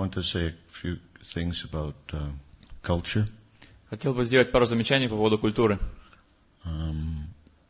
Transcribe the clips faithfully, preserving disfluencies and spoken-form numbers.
want to say a few things about uh, culture. Хотел бы сделать пару замечаний по поводу культуры. Um,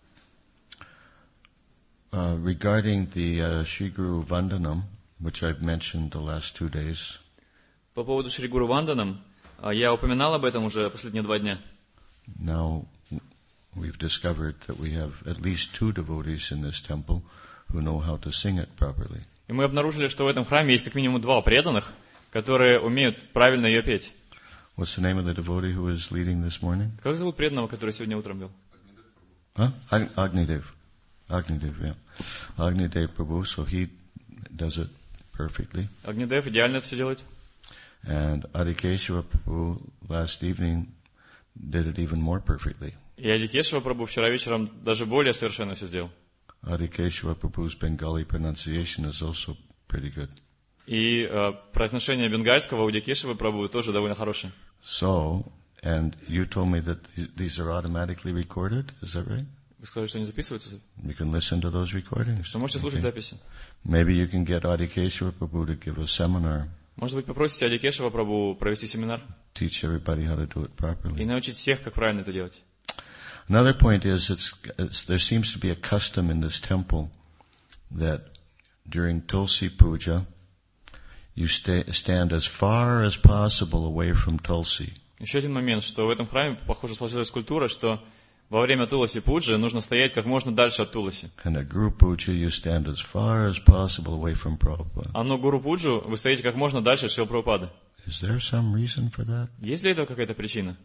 uh, regarding the uh, Shri Guru Vandanam, which I've mentioned the last two days. По поводу Шри Гуру Ванданам, я упоминал об этом уже последние два дня. Now we've discovered that we have at least two devotees in this temple who know how to sing it properly. И мы обнаружили, что в этом храме есть как минимум два преданных, которые умеют правильно ее петь. What's the name of the devotee who is leading this morning? Как зовут преданного, который сегодня утром вел? Huh? Ag- Agnidev. Agnidev, yeah. Agnidev Prabhu, so he does it perfectly. Агнидев идеально это все делает. And Adikeshava Prabhu last evening did it even more perfectly. И Адикешева Прабху вчера вечером даже более совершенно все сделал. Adikeshava Prabhu's Bengali pronunciation is also pretty good. И э, произношение бенгальского у Адикешевы Прабху тоже довольно хорошее. So, and you told me that these are automatically recorded, is that right? Вы сказали, что они записываются? You can listen to those recordings. Что можете слушать Okay. записи. Maybe you can get Adikeshava Prabhu to give a seminar, Может быть, попросите Адикешева Прабху провести семинар teach everybody how to do it и properly. научить всех, как правильно это делать. Another point is, it's, it's, there seems to be a custom in this temple that during Tulsi Puja, you stay, stand as far as possible away from Tulsi. Еще один момент, что в этом храме, похоже, сложилась культура, что во время Туласи Пуджи нужно стоять как можно дальше от Туласи. And at Guru Puja, you stand as far as possible away from Prabhupada. А на Гуру Пуджу вы стоите как можно дальше от Шрила Прабхупады. Is there some reason for that? Есть ли этого какая-то причина?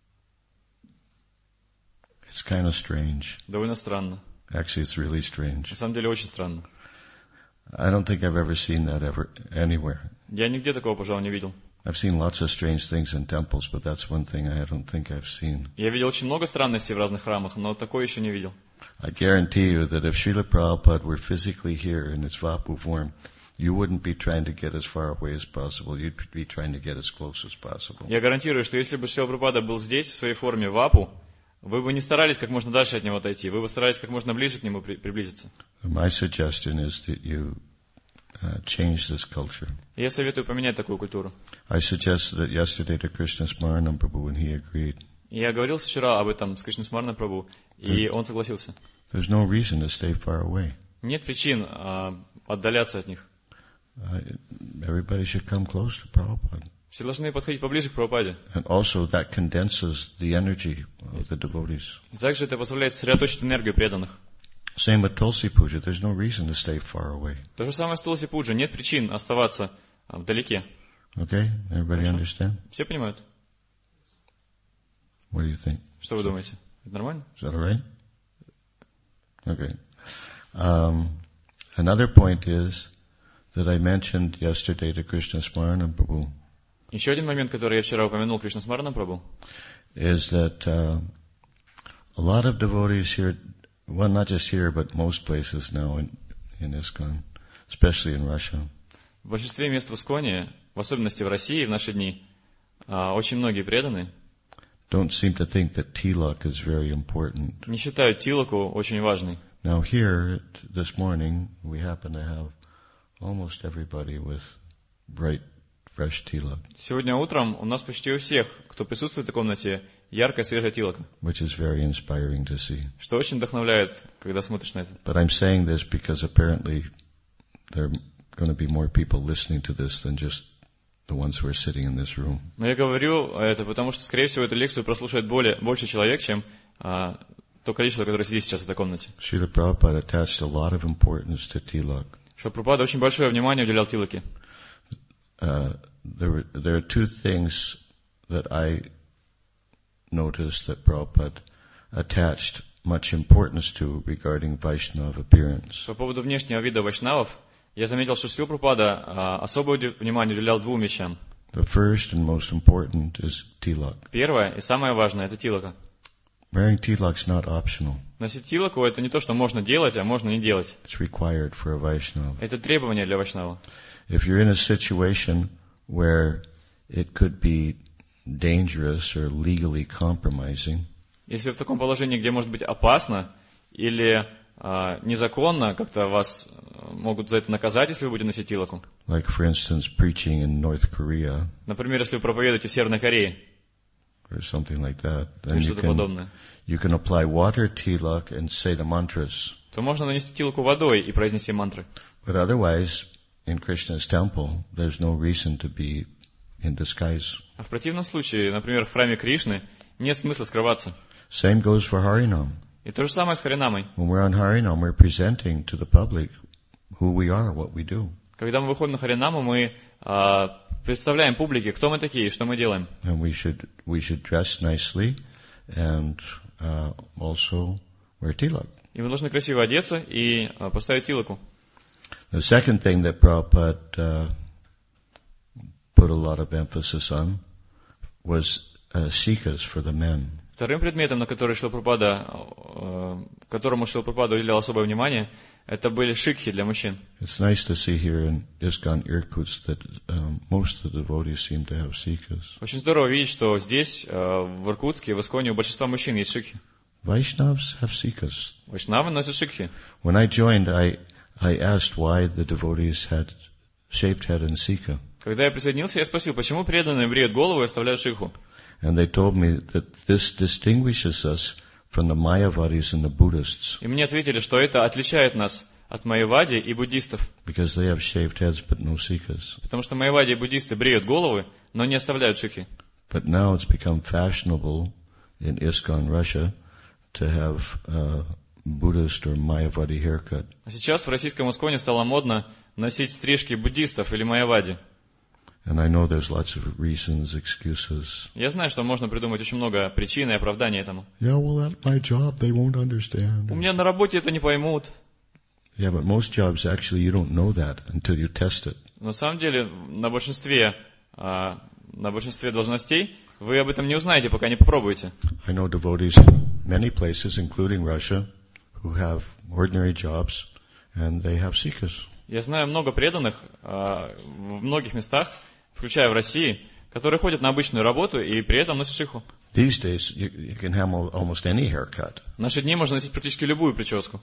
It's kind of strange. Довольно странно. Actually, it's really strange. На самом деле очень странно. I don't think I've ever seen that ever, anywhere. Я нигде такого, пожалуй, не видел. I've seen lots of strange things in temples, but that's one thing I don't think I've seen. Я видел очень много странностей в разных храмах, но такое еще не видел. I guarantee you that if Srila Prabhupada were physically here in its Vapu form, you wouldn't be trying to get as far away as possible. You'd be trying to get as close as possible. Я гарантирую, что если бы Шрила Прабхупада был здесь, в своей форме в Апу, вы бы не старались как можно дальше от него отойти, вы бы старались как можно ближе к нему при- приблизиться. My suggestion is that you uh, change this culture. Я советую поменять такую культуру. I suggested it yesterday to Krishna Smaranam Prabhu and he agreed. И я говорил вчера об этом с Кришнасмарной Прабху, и он согласился. There's no reason to stay far away. Нет причин а, отдаляться от них. Uh, everybody should come close to Prabhupada. Все должны подходить поближе к Прабхупаде. And also that condenses the energy of the devotees. И также это позволяет сосредоточить энергию преданных. Same with Tulsi Puja. There's no reason to stay far away. То же самое с Туласи Пуджи. Нет причин оставаться а, вдалеке. Okay? Everybody Хорошо. understand? Все понимают? What do you think? Что вы думаете? Это нормально? Is that all right? Okay. Um, another point is that I mentioned yesterday to Krishna Smaranam Prabhu Еще один момент, который я вчера упомянул Кришнасмарна Прабху, is that uh, a lot of devotees here, well, not just here, but most places now in, in ISKCON, especially in Russia, в большинстве мест в Исконе, в особенности в России в наши дни, а, очень многие преданные don't seem to think that tilak is very important. не считают тилаку очень важной. Now here, this morning, we happen to have almost everybody with bright, fresh tilak, Сегодня утром у нас почти у всех, кто присутствует в этой комнате, яркая свежая тилака, which is very inspiring to see. что очень вдохновляет, когда смотришь на это. But I'm saying this because apparently there are going to be more people listening to this than just the ones who are sitting in this room. Но я говорю это потому, что, скорее всего, эту лекцию прослушает более, больше человек, чем а, то количество, которое сидит сейчас в этой комнате. Srila Prabhupada attached a lot of importance to tilak. Что Прабхупада очень большое внимание уделял тилаке. Uh, there were, there are two things that I noticed that Prabhupada attached much importance to regarding Vaishnava appearance. По поводу внешнего вида вайшнавов, я заметил, что Шрила Прабхупада а, особое уди- внимание уделял двум вещам. The first and most important is tilak. Первое и самое важное – это тилака. Wearing tilak is not optional. Носить тилаку – это не то, что можно делать, а можно не делать. It's required for a Vaishnava. Это требование для вайшнава. If you're in a situation where it could be dangerous or legally compromising, Если в таком положении, где может быть опасно или а, незаконно, как-то вас могут за это наказать, если вы будете носить тилоку. Like, for instance, preaching in North Korea Например, если вы проповедуете в Северной Корее, or something like that, или then you что-то can, подобное, you can apply water tilak and say the mantras. то можно нанести тилоку водой и произнести мантры. But otherwise, in Krishna's temple, there's no reason to be in disguise. А в противном случае, например, в храме Кришны, нет смысла скрываться. Same goes for Harinam. И то же самое с Харинамой. When we're on Harinam, we're presenting to the public who we are, what we do. Когда мы выходим на Харинаму, мы а, представляем публике, кто мы такие и что мы делаем. And we should, we should dress nicely and uh, also wear tilak. И мы должны красиво одеться и а, поставить тилоку. The second thing that Prabhupada uh, put a lot of emphasis on was uh, sikas for the men. Вторым предметом, на который Шрила Прабхупада, э, которому Шрила Прабхупада уделял особое внимание, это были шикхи для мужчин. It's nice to see here in ISKCON Irkutsk that um, most of the devotees seem to have sikas. Очень здорово видеть, что здесь, э, в Иркутске, в Исконе, у большинства мужчин есть шикхи. Vaishnavas have sikas. Вайшнавы носят шикхи. When I joined, I I asked why the devotees had shaved head and sika. Когда я присоединился, я спросил, почему преданные бреют голову и оставляют шикху? And they told me that this distinguishes us from the Mayavadis and the Buddhists. И мне ответили, что это отличает нас от майявади и буддистов. Because they have shaved heads but no sikas. Потому что майявади и буддисты бреют головы, но не оставляют шикхи. But now it's become fashionable in ISKCON Russia to have a Buddhist or Mayavadi haircut. А сейчас в российском Исконе стало модно носить стрижки буддистов или майявади. And I know there's lots of reasons, excuses. Я знаю, что можно придумать очень много причин и оправданий этому. Yeah, well, at my job they won't understand. У меня на работе это не поймут. Yeah, but most jobs actually you don't know that until you test it. На самом деле, на большинстве, а, на большинстве должностей вы об этом не узнаете, пока не попробуете. I know devotees in many places, including Russia, who have ordinary jobs and they have sikas. Я знаю много преданных а, в многих местах, включая в России, которые ходят на обычную работу и при этом носят шикху. These days you, you can have almost any haircut. В наши дни можно носить практически любую прическу.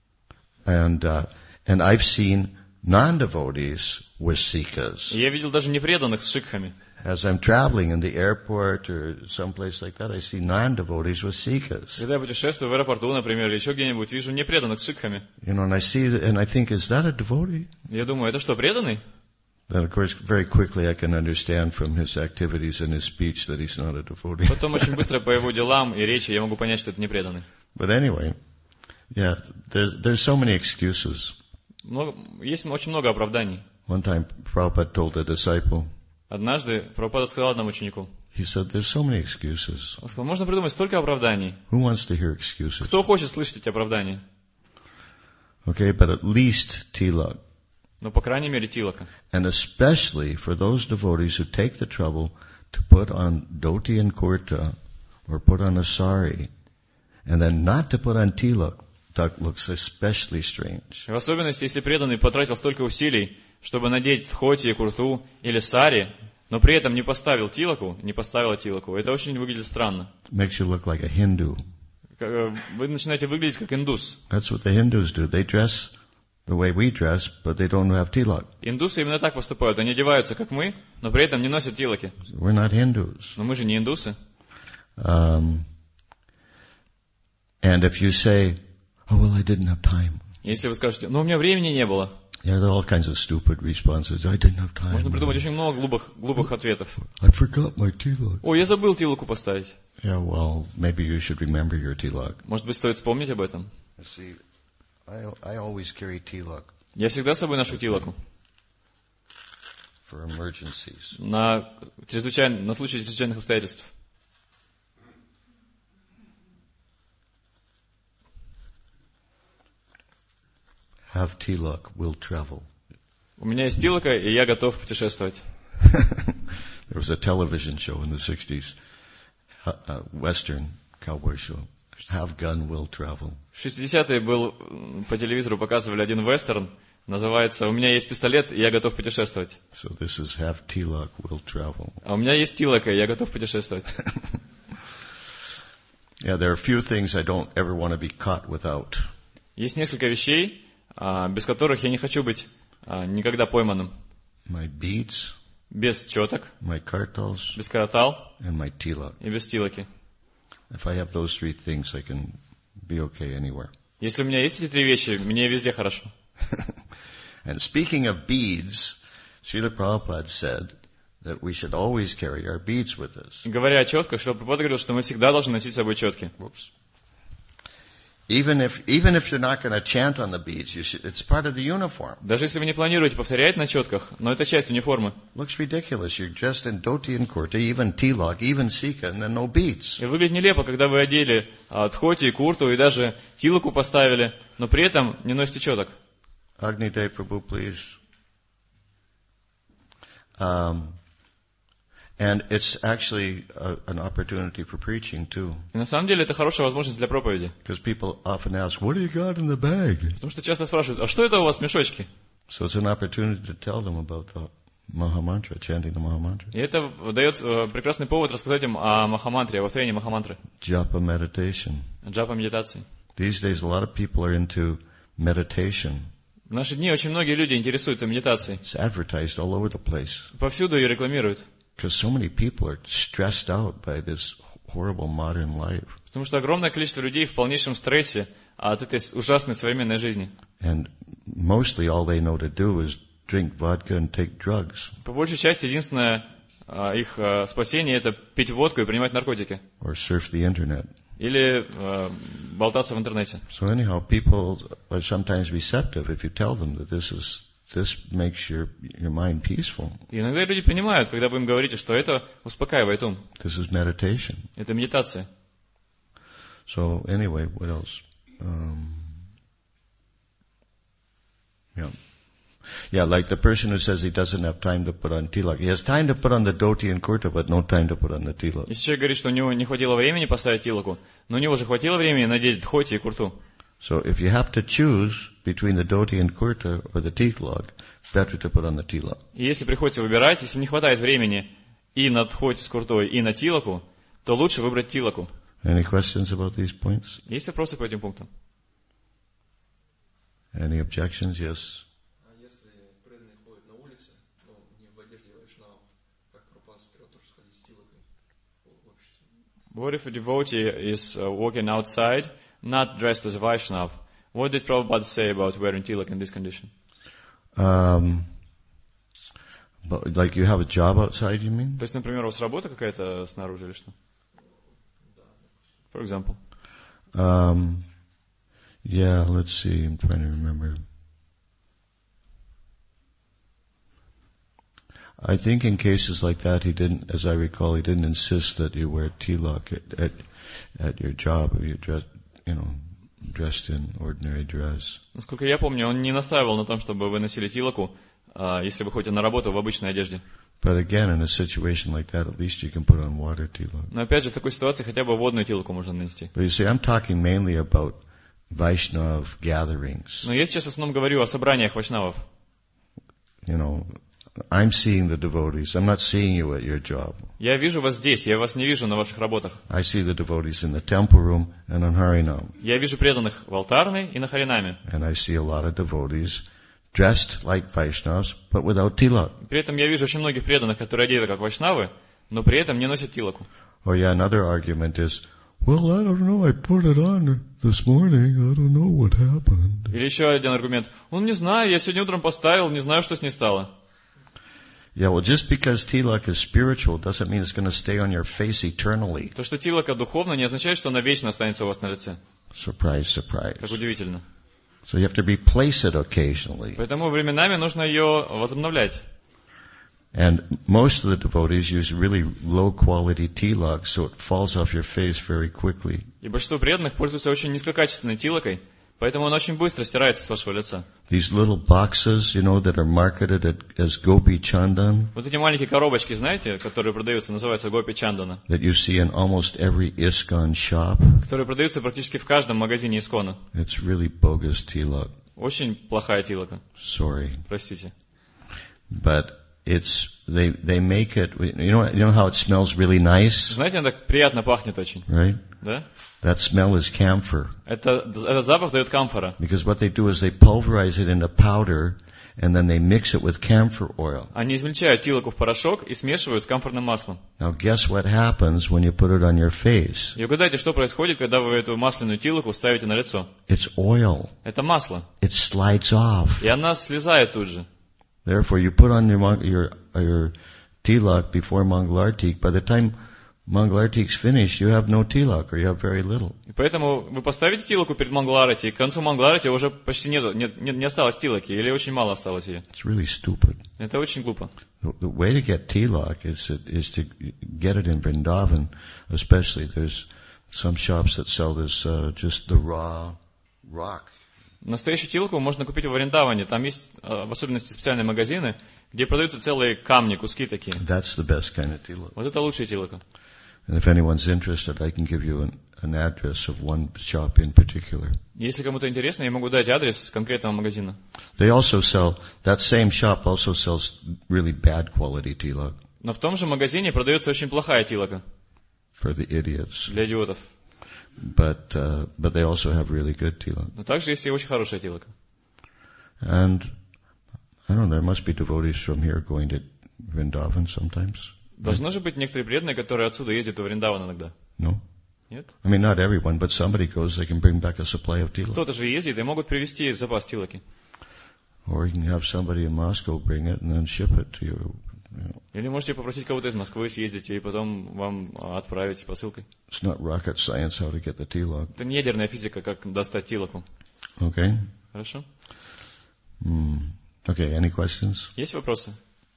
And uh, and I've seen non-devotees with sikas. И я видел даже непреданных с шикхами. As I'm traveling in the airport or someplace like that, I see non-devotees with sikas. Когда я путешествую в аэропорту, например, или еще где-нибудь, вижу непреданных с шикхами. You know, and I see that, and I think, is that a devotee? Я думаю, это что, преданный? Then, of course, very quickly I can understand from his activities and his speech that he's not a devotee. Потом очень быстро по его делам и речи я могу понять, что это непреданный. But anyway, yeah, there's, there's so many excuses. Много, есть очень много оправданий. One time, Prabhupada told a disciple, Однажды Прабхупада сказал одному ученику, he said, there's so many excuses. он сказал, можно придумать столько оправданий. Who wants to hear excuses? Кто хочет слышать эти оправдания? Okay, but at least tilak. Ну, по крайней мере, тилака. And especially for those devotees who take the trouble to put on dhoti and kurta, or put on a sari, and then not to put on tilak, that looks especially strange. В особенности, если преданный потратил столько усилий, чтобы надеть тхоти, курту или сари, но при этом не поставил тилаку, не поставила тилаку. Это очень выглядит странно. It makes you look like a Hindu. Вы начинаете выглядеть как индус. That's what the Hindus do. They dress the way we dress, but they don't have tilak. Индусы именно так поступают. Они одеваются, как мы, но при этом не носят тилаки. We're not Hindus. Но мы же не индусы. Um, and if you say, oh, well, I didn't have time. Если вы скажете, ну, у меня времени не было. Yeah, there are all kinds of stupid responses. I didn't have time. Можно придумать очень много глупых, глупых ответов. I forgot my tilak. О, я забыл тилаку поставить. Yeah, well, maybe you should remember your tilak. Может быть, стоит вспомнить об этом. See, I, I always carry tilak Я всегда с собой ношу тилаку. for emergencies. На, чрезвычай... на случай чрезвычайных обстоятельств. Have tilak, will travel. У меня есть тилака, и я готов путешествовать. There was a television show in the sixties, a, a Western cowboy show. Have gun, will travel. В шестидесятые был, по телевизору показывали один вестерн, называется «У меня есть пистолет, и я готов путешествовать». So this is have tilak, will travel. А у меня есть тилака, и я готов путешествовать. Yeah, there are a few things I don't ever want to be caught without. Есть несколько вещей, а, без которых я не хочу быть а, никогда пойманным. My beads, Без четок, my kartals, без каратал and my tilak. и без тилоки. If I have those three things, I can be okay anywhere. Если у меня есть эти три вещи, мне везде хорошо. And speaking of beads, Srila Prabhupada said that we should always carry our beads with us. Говоря о четках, Шрила Прабхупада говорил, что мы всегда должны носить с собой четки. Whoops. Even if, even if you're not going to chant on the beads, you should, it's part of the uniform. Даже если вы не планируете повторять на четках, но это часть униформы. Looks ridiculous. You're dressed in dhoti and kurta, even tilak, even sika, and then no beads. И выглядит нелепо, когда вы одели а, дхоти и курту, и даже тилоку поставили, но при этом не носите четок. Agni Day Prabhu, please. Um, and it's actually a, an opportunity for preaching too. И на самом деле это хорошая возможность для проповеди. Because people often ask, what do you got in the bag? Потому что часто спрашивают, а что это у вас в мешочке? So it's an opportunity to tell them about the Mahamantra, chanting the Mahamantra. И это дает э, прекрасный повод рассказать им о Махамантре, о повторении Махамантры. Japa meditation. Джапа медитации. These days a lot of people are into meditation. В наши дни очень многие люди интересуются медитацией. It's advertised all over the place. Повсюду ее рекламируют. Because so many people are stressed out by this horrible modern life. Потому что огромное количество людей в полнейшем стрессе от этой ужасной современной жизни. And mostly all they know to do is drink vodka and take drugs. По большей части единственное а, их а, спасение — это пить водку и принимать наркотики. Or surf the internet. Или а, болтаться в интернете. So anyhow, people are sometimes receptive if you tell them that this is this makes your your mind peaceful. И иногда люди принимают, когда вы им говорите, что это успокаивает ум. This is meditation. Это медитация. So anyway, what else? Um, yeah. Yeah, like the person who says he doesn't have time to put on tilak. He has time to put on the dhoti and kurta, but no time to put on the tilak. Если человек говорит, что у него не хватило времени поставить тилоку, но у него же хватило времени надеть дхоти и курту. So if you have to choose between the dhoti and kurta or the tilak, better to put on the tilak. И если приходится выбирать, если не хватает времени и на дхоти с куртой, и на тилоку, то лучше выбрать тилоку. Any questions about these points? Есть вопросы по этим пунктам? Any objections? Yes. What if a devotee is uh, walking outside, not dressed as a Vaishnav? What did Prabhupada say about wearing tilak in this condition? Um, but like you have a job outside, you mean? То есть, например, у вас работа какая-то снаружи или что? For example. Um, yeah, let's see. I'm trying to remember. I think in cases like that, he didn't, as I recall, he didn't insist that you wear tilak at, at, at your job, or you dress, you know, dressed in ordinary dress. Насколько я помню, он не настаивал на том, чтобы вы носили тилаку, если вы ходите на работу в обычной одежде. But again, in a situation like that, at least you can put on water tilak. Но опять же, в такой ситуации хотя бы водную тилаку можно нанести. But you see, I'm talking mainly about Vaishnav gatherings. Но я сейчас в основном говорю о собраниях вайшнавов. You know, I'm seeing the devotees. I'm not seeing you at your job. Я вижу вас здесь, я вас не вижу на ваших работах. I see the devotees in the temple room and on Harinam. Я вижу преданных в алтарной и на Харинаме. And I see a lot of devotees dressed like Vaishnavas, but without tilak. При этом я вижу очень многих преданных, которые одеты как вайшнавы, но при этом не носят тилаку. Oh yeah, another argument is, well, I don't know, I put it on this morning, I don't know what happened. Или еще один аргумент. Он не знаю, я сегодня утром поставил, не знаю, что с ней стало. Yeah, well, just because tilak is spiritual doesn't mean it's going to stay on your face eternally. То, что тилака духовно, не означает, что она вечно останется у вас на лице. Surprise, surprise. Как удивительно. So you have to replace it occasionally. Поэтому временами нужно ее возобновлять. And most of the devotees use really low quality tilak, so it falls off your face very quickly. И большинство преданных пользуются очень низкокачественной тилакой, поэтому она очень быстро стирается с вашего лица. These little boxes, you know, that are marketed as Gopi Chandan. Вот эти маленькие коробочки, знаете, которые продаются, называются Гопи Чандана. That you see in almost every ISKCON shop. Которые продаются практически в каждом магазине Искона. It's really bogus tilak. Очень плохая тилака. Sorry. Простите. But it's, they, they make it, you know, you know how it smells really nice, Знаете, он так приятно пахнет очень, right? да? That smell is camphor. Это, этот запах дает камфора. Because what they do is they pulverize it into powder and then they mix it with camphor oil. Они измельчают тилоку в порошок и смешивают с камфорным маслом. Now guess what happens when you put it on your face? И угадайте, что происходит, когда вы эту масляную тилоку ставите на лицо. It's oil. Это масло. It slides off. И она слезает тут же. Therefore you put on your, mon- your, your tilak before Mangalartik. By the time Mangalartik's finished, you have no tilak or you have very little. И поэтому вы поставите тилоку перед Мангаларати, и к концу Мангаларати уже почти нет, нет, нет, не осталось тилоки, или очень мало осталось ее. It's really stupid. Это очень глупо. The, the way to get tilak is to, is to get it in Vrindavan, especially. There's some shops that sell this, uh, just the raw rock. Настоящую тилоку можно купить в Вриндаване. Там есть, в особенности, специальные магазины, где продаются целые камни, куски такие. That's the best kind of tilak. Вот это лучшая тилока. And if anyone's interested, I can give you an, an address of one shop in particular. Если кому-то интересно, я могу дать адрес конкретного магазина. They also sell, that same shop also sells really bad quality tilak. Но в том же магазине продается очень плохая тилока. For the idiots. Для идиотов. But, uh, but they also have really good tilak. Но также есть и очень хорошая тилока. And, I don't know, there must be devotees from here going to Vrindavan sometimes. Должны же быть некоторые преданные, которые отсюда ездят в Вриндаван иногда. No? Нет? I mean, not everyone, but somebody goes, they can bring back a supply of tilak. Кто-то же ездит и могут привезти запас тилоки. Or you can have somebody in Moscow bring it and then ship it to you. You know. Или можете попросить кого-то из Москвы съездить и потом вам отправить посылкой. It's not rocket science how to get the tilak. Это не ядерная физика, как достать тилоку. Okay? Хорошо? Hmm. Okay, any questions? Есть вопросы?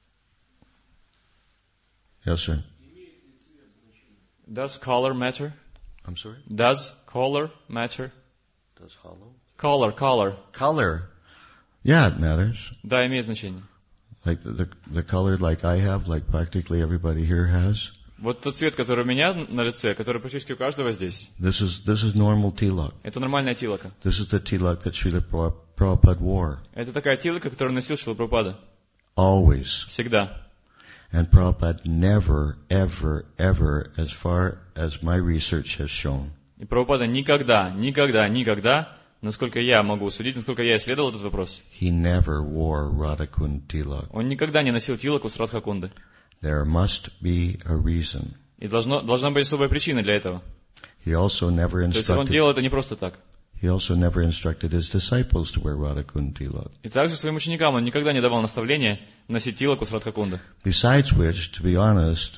Yes, sir. Does color matter? I'm sorry? Does color matter? Does hollow? Color, color. Color. Yeah, it matters. Да, имеет значение. Like the, the, the color like I have, like practically everybody here has. Вот тот цвет, который у меня на лице, который практически у каждого здесь, This is, this is normal tilak. это нормальная тилока. This is the tilak that Srila Prabhu- Prabhupada wore. Это такая тилока, которую носил Шрила Прабхупада. Always. Всегда. And Prabhupada never, ever, ever, as far as my research has shown, И Прабхупада никогда, никогда, никогда, насколько я могу судить, насколько я исследовал этот вопрос, he never wore Radhakund tilak. он никогда не носил тилоку с Радхакунды. There must be a reason. И должно, должна быть особая причина для этого. He also never То есть он instructed, делал это не просто так. he also never instructed his disciples to wear Radhakund tilak. И также своим ученикам он никогда не давал наставления носить тилоку с Радхакунды. Besides which, to be honest,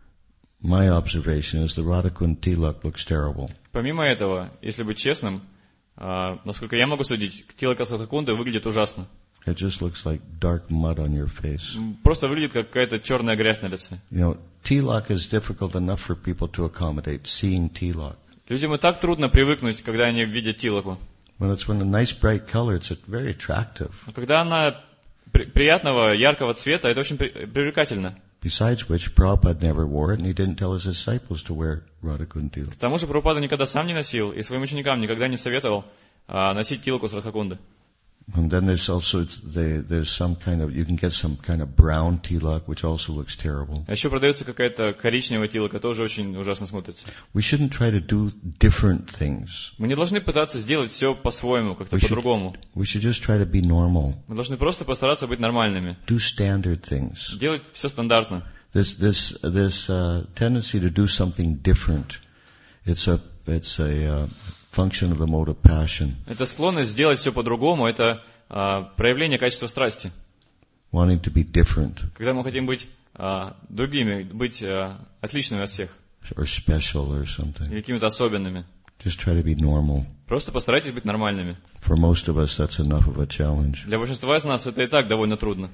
my observation is the Radhakund tilak looks terrible. Помимо этого, если быть честным, а, насколько я могу судить, тилока с Радхакунды выглядит ужасно. It just looks like dark mud on your face. Просто выглядит как какая-то черная грязь на лице. You know, tilak is difficult enough for people to accommodate, seeing tilak. Людям и так трудно привыкнуть, когда они видят тилоку. When it's when a nice bright color, it's very attractive. Но когда она при- приятного, яркого цвета, это очень при- привлекательно. Besides which, Prabhupada never wore it, and he didn't tell his disciples to wear Radhakund tilak. К тому же Прабхупада никогда сам не носил, и своим ученикам никогда не советовал а, носить тилоку с Радхакунды. And then there's also the, there's some kind of you can get some kind of brown tilak, which also looks terrible. А еще продается какая-то коричневая тилока, тоже очень ужасно смотрится. We shouldn't try to do different things. Мы не должны пытаться сделать все по-своему, как-то We should- по-другому. We should just try to be normal, Мы должны просто постараться быть нормальными, do standard things. делать все стандартно. This this this uh, tendency to do something different, it's a it's a uh, function of the mode of passion, Это склонность сделать все по-другому, это а, проявление качества страсти. wanting to be different Когда мы хотим быть а, другими, быть а, отличными от всех, or special or something. или какими-то особенными. Just try to be normal. Просто постарайтесь быть нормальными. For most of us, that's enough of a challenge. Для большинства из нас это и так довольно трудно.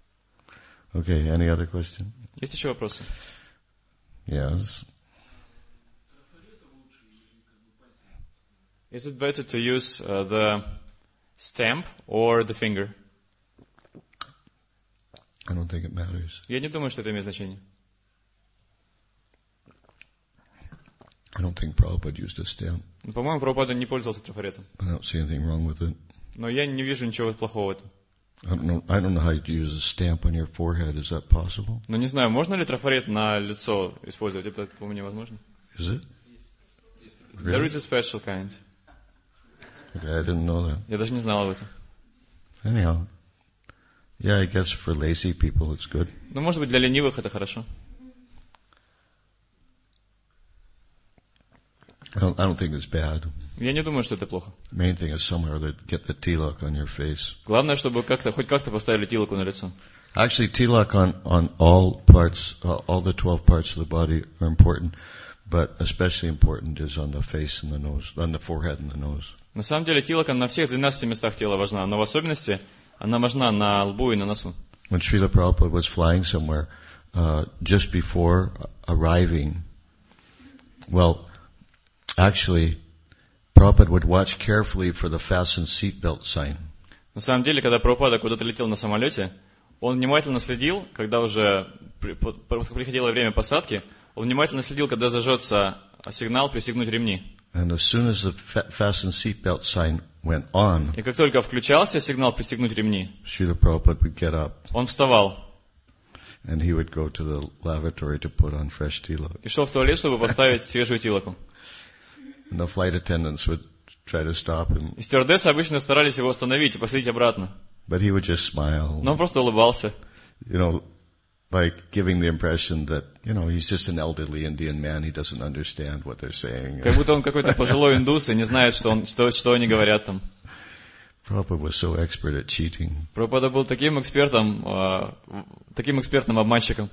Okay, any other question? Есть еще вопросы? Yes. Is it better to use uh, the stamp or the finger? I don't think it matters. Я не думаю, что это имеет значение. I don't think Prabhupada used a stamp. По-моему, Прабхупада не пользовался трафаретом. I don't see anything wrong with it. Но я не вижу ничего плохого в этом. I don't know, I don't know how you use a stamp on your forehead. Is that possible? Ну, не знаю, можно ли трафарет на лицо использовать? Это, по-моему, невозможно. Is it? There Really? is a special kind. Okay, I didn't know that. Я даже не знал об этом. Anyhow. Yeah, I guess for lazy people it's good. Ну, может быть, для ленивых это хорошо. I don't, I don't think it's bad. Я не думаю, что это плохо. Main thing is somehow to get the tilak on your face. Главное, чтобы как-то, хоть как-то поставили тилоку на лицо. Actually, tilak on, on all parts, uh, all the twelve parts of the body are important, but especially important is on the face and the nose, on the forehead and the nose. На самом деле, тилока на всех двенадцати местах тела важна, но в особенности она важна на лбу и на носу. When Srila Prabhupada was flying somewhere, uh, just before arriving, well, actually, Prabhupada would watch carefully for the fasten seatbelt sign. На самом деле, когда Прабхупада куда-то летел на самолете, он внимательно следил, когда уже при- по- приходило время посадки, он внимательно следил, когда зажжется сигнал «пристегнуть ремни». And as soon as the fa- fasten seatbelt sign went on, И как только включался сигнал «пристегнуть ремни», Srila Prabhupada would get up он вставал and he would go to the lavatory to put on fresh tilak. и шел в туалет, чтобы поставить свежую тилоку. And the flight attendants would try to stop him, И стюардессы обычно старались его остановить и посадить обратно. but he would just smile, Но он просто улыбался. you know, like giving the impression that, you know, he's just an elderly Indian man, he doesn't understand what they're saying. Как будто он какой-то пожилой индус и не знает, что, он, что, что они говорят там. Prabhupada was so expert at cheating. Прабхупада был таким экспертом, э, таким экспертным обманщиком.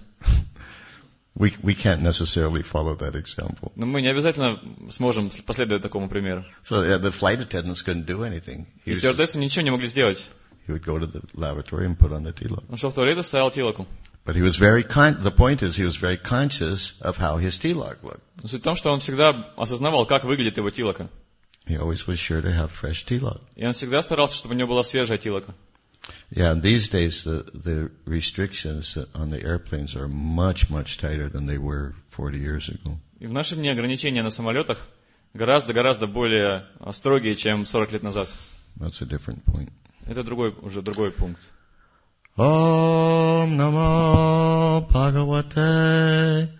We we can't necessarily follow that example. Но мы не обязательно сможем последовать такому примеру. So yeah, the flight attendants couldn't do anything. He, И was, стюардессы ничего не могли сделать. he would go to the lavatory and put on the tilak. Он шел в туалет и ставил тилоку. But he was very con- the point is he was very conscious of how his tilak looked. Но суть в том, что он всегда осознавал, как выглядит его тилока. He always was sure to have fresh tilak. И он всегда старался, чтобы у него была свежая тилока. Yeah, and these days the, the restrictions on the airplanes are much, much tighter than they were forty years ago. И в наши дни ограничения на самолетах гораздо-гораздо более строгие, чем сорок лет назад. That's a different point. Это другой, уже другой пункт. Om Namo Bhagavate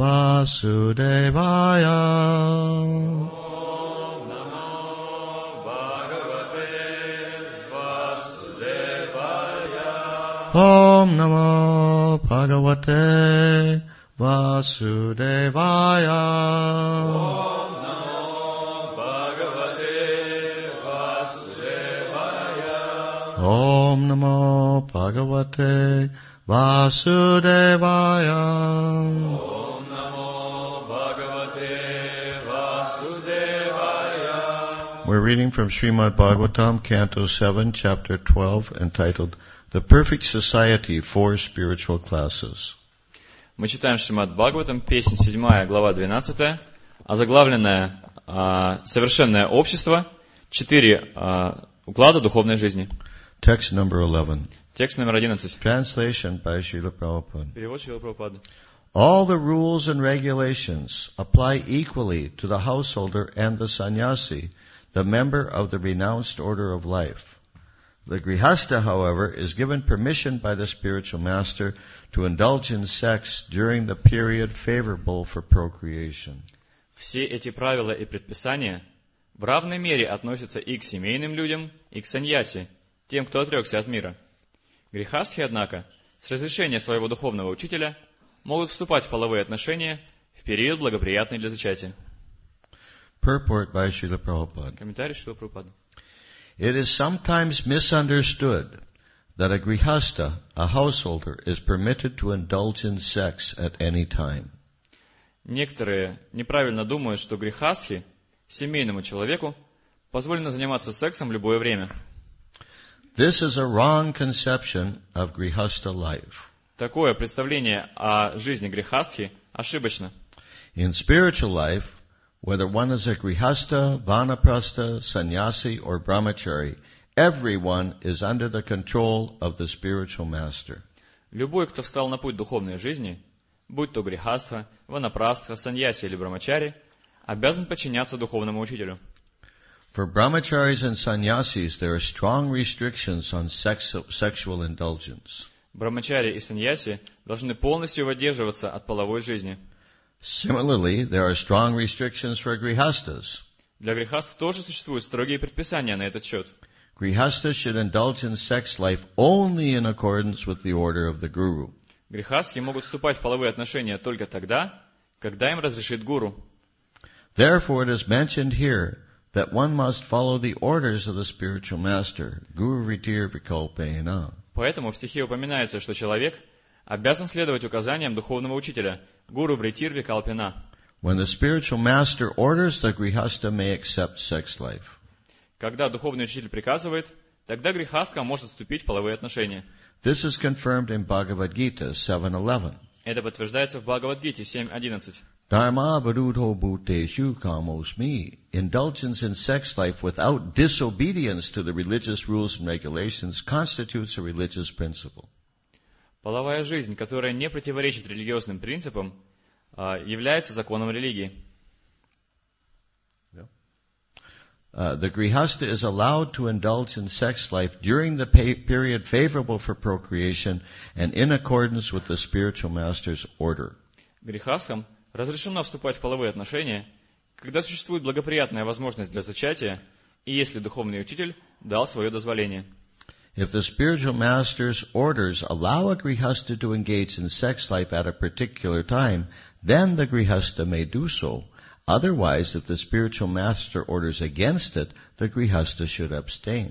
Vasudevaya. Om Namo Bhagavate Vasudevaya. Om Namo Bhagavate Vasudevaya. Om Namo Bhagavate Vasudevaya. Om Namo Bhagavate Vasudevaya. We're reading from Srimad Bhagavatam, Canto seven, Chapter twelve, entitled The Perfect Society for Spiritual Classes. Мы читаем Шримад Бхагаватам, песнь седьмая, глава двенадцатая, озаглавленная а, «Совершенное общество», четыре а, уклада духовной жизни. Text number eleven. Текст номер одиннадцать. Translation by Srila Prabhupada. Перевод Шрила Прабхупады. All the rules and regulations apply equally to the householder and the sannyasi, the member of the renounced order of life. The grihasta, however, is given permission by the spiritual master to indulge in sex during the period favorable for procreation. Все эти правила и предписания в равной мере относятся и к семейным людям, и к саньяси, тем, кто отрекся от мира. Грихастхи, однако, с разрешения своего духовного учителя, могут вступать в половые отношения в период, благоприятный для зачатия. Purport by Srila Prabhupada. Комментарий Шрила Прабхупады. It is sometimes misunderstood that a grihasta, a householder, is permitted to indulge in sex at any time. Некоторые неправильно думают, что грихастхи, семейному человеку, позволено заниматься сексом в любое время. This is a wrong conception of grihasta life. Такое представление о жизни грихастхи ошибочно. In spiritual life, whether one is a grihasta, vanaprastha, sannyasi, or brahmachari, everyone is under the control of the spiritual master. Любой, кто встал на путь духовной жизни, будь то грихастха, ванапрастха, саньяси или брамачари, обязан подчиняться духовному учителю. For brahmacharis and sannyasis, there are strong restrictions on sex, sexual indulgence. Брамачари и саньяси должны полностью воздерживаться от половой жизни. Similarly, there are strong restrictions for grihastas. Для грехастх тоже существуют строгие предписания на этот счет. Grihastas should indulge in sex life only in accordance with the order of the guru. Грехастхи могут вступать в половые отношения только тогда, когда им разрешит гуру. Therefore, it is mentioned here that one must follow the orders of the spiritual master, Guru Ritir Vikalpena. Поэтому в стихе упоминается, что человек обязан следовать указаниям духовного учителя, гуру Вритир Викалпина. When the spiritual master orders, the grihasta may accept sex life. Когда духовный учитель приказывает, тогда грехастха может вступить в половые отношения. This is confirmed in Bhagavad Gita seven eleven. Это подтверждается в Бхагавад-гите семь одиннадцать. Dharma varudho bhuteshu kamosmi. Indulgence in sex life without disobedience to the religious rules and regulations constitutes a religious principle. Половая жизнь, которая не противоречит религиозным принципам, является законом религии. Uh, the grihasta is allowed to indulge in sex life during the pay- period favorable for procreation and in accordance with the spiritual master's order. Грехастхам разрешено вступать в половые отношения, когда существует благоприятная возможность для зачатия, и если духовный учитель дал свое дозволение. If the spiritual master's orders allow a grihasta to engage in sex life at a particular time, then the grihasta may do so. Otherwise, if the spiritual master orders against it, the grihasta should abstain.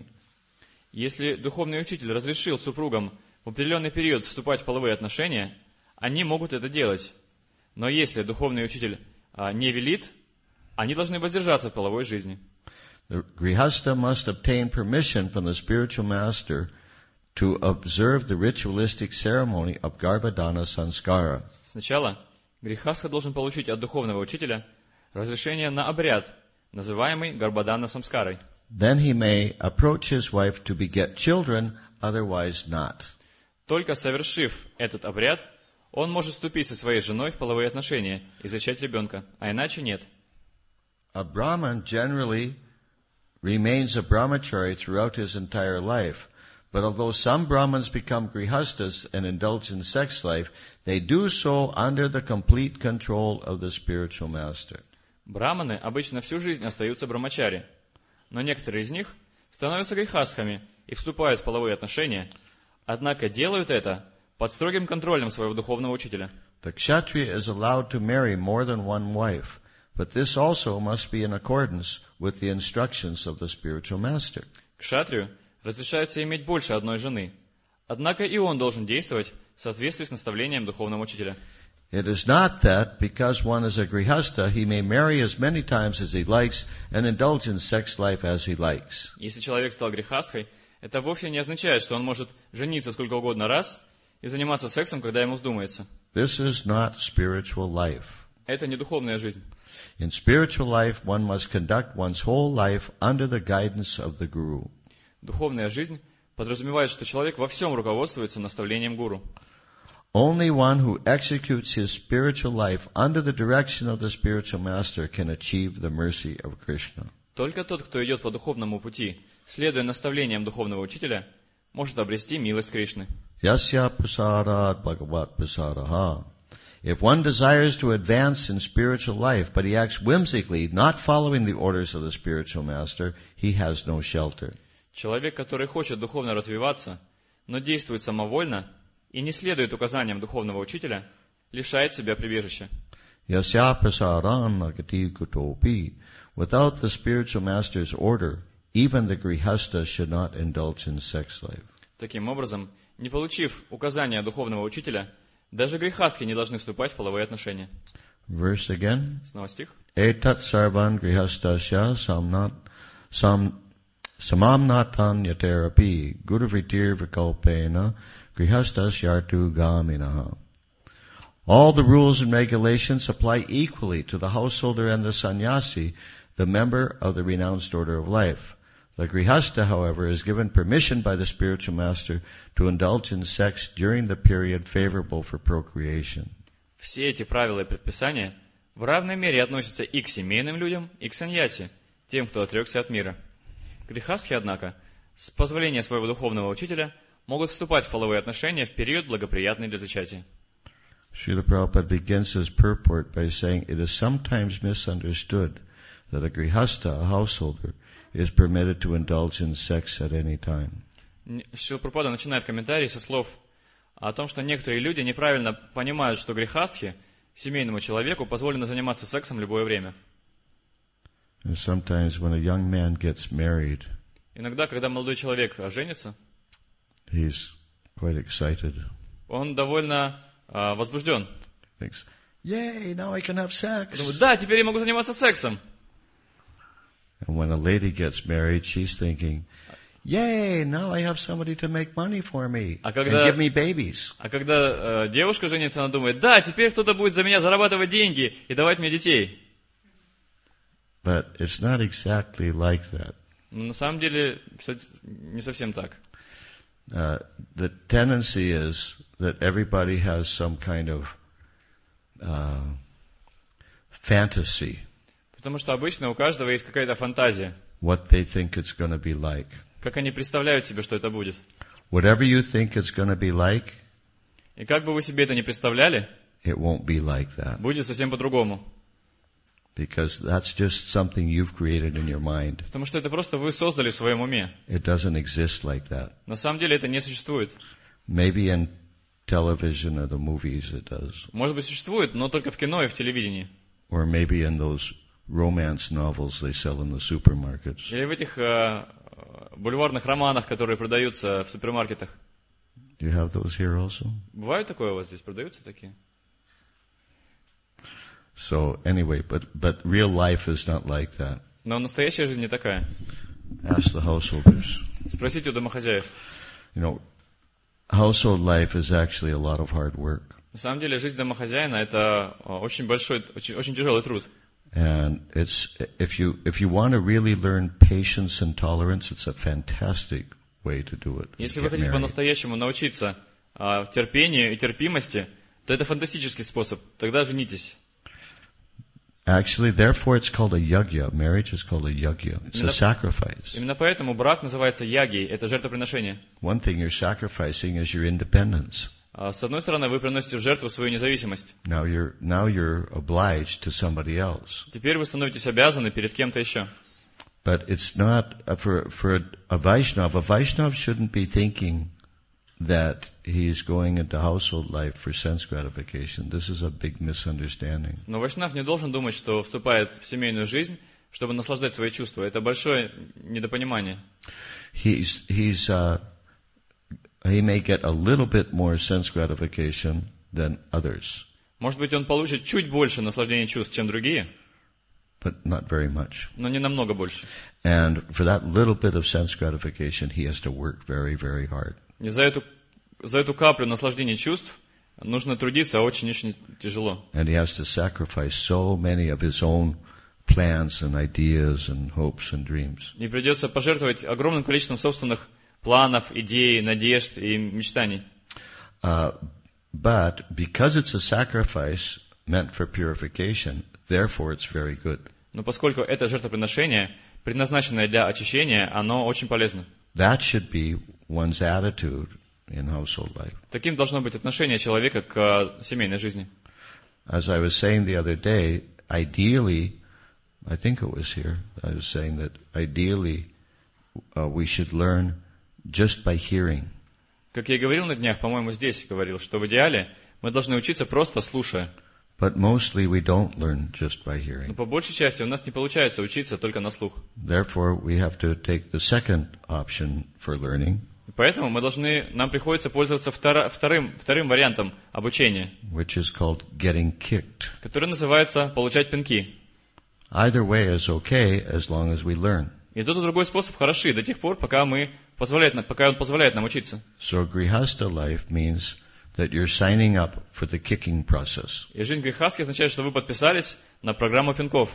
Если духовный учитель разрешил супругам в определенный период вступать в половые отношения, они могут это делать. Но если духовный учитель а, не велит, они должны воздержаться от половой жизни. The grihasta must obtain permission from the spiritual master to observe the ritualistic ceremony of Garbhadana Sanskara. Сначала грехастха должен получить от духовного учителя разрешение на обряд, называемый Гарбадана Самскарой. Then he may approach his wife to beget children, otherwise not. Только совершив этот обряд, он может вступить со своей женой в половые отношения и зачать ребенка, а иначе нет. A Brahman generally remains a brahmachari throughout his entire life. But although some Brahmins become grihastas and indulge in sex life, they do so under the complete control of the spiritual master. Браманы обычно всю жизнь остаются брамачари, но некоторые из них становятся грехастхами и вступают в половые отношения, однако делают это под строгим контролем своего духовного учителя. The kshatriya is allowed to marry more than one wife, but this also must be in accordance with the instructions of the spiritual master. Кшатрию разрешается иметь больше одной жены, однако и он должен действовать в соответствии с наставлением духовного учителя. It is not that because one is a grihasta, he may marry as many times as he likes and indulge in sex life as he likes. Если человек стал грехастхой, это вовсе не означает, что он может жениться сколько угодно раз и заниматься сексом, когда ему вздумается. This is not spiritual life. Это не духовная жизнь. In spiritual life, one must conduct one's whole life under the guidance of the guru. Духовная жизнь подразумевает, что человек во всем руководствуется наставлением гуру. Only one who executes his spiritual life under the direction of the spiritual master can achieve the mercy of Krishna. Только тот, кто идет по духовному пути, следуя наставлениям духовного учителя, может обрести милость Кришны. Yasya prasadat bhagavat prasadaha. If one desires to advance in spiritual life, but he acts whimsically, not following the orders of the spiritual master, he has no shelter. Человек, который хочет духовно развиваться, но действует самовольно и не следует указаниям духовного учителя, лишает себя прибежища. Yasya prasadan agati kutopi. Without the spiritual master's order, even the grihasta should not indulge in sex life. Таким образом, не получив указания духовного учителя, даже грехастхи не должны вступать в половые отношения. Verse again. Снова стих. Etat sarvan grihastasya samnat sam samamnatan yaterapi guruvritir vikalpena grihastasyartu gaminaha. All the rules and regulations apply equally to the householder and the sannyasi, the member of the renounced order of life. The grihasta, however, is given permission by the spiritual master to indulge in sex during the period favorable for procreation. Все эти правила и предписания в равной мере относятся и к семейным людям, и к саньяси, тем, кто отрекся от мира. Грехастхи, однако, с позволения своего духовного учителя, могут вступать в половые отношения в период, благоприятный для зачатия. Srila Prabhupada begins his purport by saying, it is sometimes misunderstood that a grihastha, a householder, is permitted to indulge in sex at any time. Шрила Прабхупада начинает комментарий со слов о том, что некоторые люди неправильно понимают, что грехастхи, семейному человеку, позволено заниматься сексом в любое время. And sometimes when a young man gets married, Иногда, когда молодой человек женится, he's quite excited. он довольно э, возбужден. Thinks, yay, now I can have sex. Думает, да, теперь я могу заниматься сексом. And when a lady gets married, she's thinking, yay, now I have somebody to make money for me А когда, and give me babies. а когда э, девушка женится, она думает, да, теперь кто-то будет за меня зарабатывать деньги и давать мне детей. But it's not exactly like that. Но на самом деле все не совсем так. Uh, the tendency is that everybody has some kind of uh, fantasy. Потому что обычно у каждого есть какая-то фантазия. What they think it's going to be like. Как они представляют себе, что это будет. Whatever you think it's going to be like, И как бы вы себе это ни представляли, it won't be like that. будет совсем по-другому. Because that's just something you've created in your mind. Потому что это просто вы создали в своем уме. It doesn't exist like that. На самом деле это не существует. Maybe in television or the movies it does. Может быть, существует, но только в кино и в телевидении. Or maybe in those romance novels they sell in the supermarkets. Или в этих э, бульварных романах, которые продаются в супермаркетах. Do you have those here also? Бывает такое у вас здесь? Продаются такие? So anyway, but but real life is not like that. Но настоящая жизнь не такая. Ask the householders. Спросите у домохозяев. You know, household life is actually a lot of hard work. На самом деле жизнь домохозяина это очень большой, очень, очень тяжелый труд. And it's if you if you want to really learn patience and tolerance, it's a fantastic way to do it. Если вы хотите по-настоящему научиться а, терпению и терпимости, то это фантастический способ. Тогда женитесь. Actually, therefore, it's called a yagya. Marriage is called a yagya. It's Именно, a sacrifice. Именно поэтому брак называется ягией. Это жертвоприношение. One thing you're sacrificing is your independence. А, с одной стороны, вы приносите в жертву свою независимость. Now you're now you're obliged to somebody else. Теперь вы становитесь обязаны перед кем-то еще. But it's not uh, for for a Vaishnava. A Vaishnava shouldn't be thinking that he's going into household life for sense gratification. This is a big misunderstanding. Но вайшнав не должен думать, что вступает в семейную жизнь, чтобы наслаждать свои чувства. Это большое недопонимание. He's he's uh, he may get a little bit more sense gratification than others. Может быть, он получит чуть больше наслаждения чувств, чем другие, but not very much. но не намного больше. And for that little bit of sense gratification, he has to work very, very hard. И за эту, за эту каплю наслаждения чувств нужно трудиться очень-очень тяжело. And he has to sacrifice so many of his own plans and ideas and hopes and dreams. И придется пожертвовать огромным количеством собственных планов, идей, надежд и мечтаний. Uh, but because it's a sacrifice meant for purification, therefore it's very good. Но поскольку это жертвоприношение, предназначенное для очищения, оно очень полезно. That should be one's attitude in household life. Таким должно быть отношение человека к семейной жизни. As I was saying the other day, ideally, I think it was here, I was saying that ideally uh, we should learn just by hearing. Как я и говорил на днях, по-моему, здесь говорил, что в идеале мы должны учиться просто слушая. But mostly we don't learn just by Но hearing. по большей части у нас не получается учиться только на слух. Therefore, we have to take the second option for learning, И поэтому мы должны, нам приходится пользоваться втора, вторым, вторым вариантом обучения, which is called getting kicked. который называется «получать пинки». Either way is okay as long as we learn. И тот и другой способ хороши до тех пор, пока, мы позволяет, нам- пока он позволяет нам учиться. So grihastha life means that you're signing up for the kicking process. И жизнь грехастхи означает, что вы подписались на программу пинков.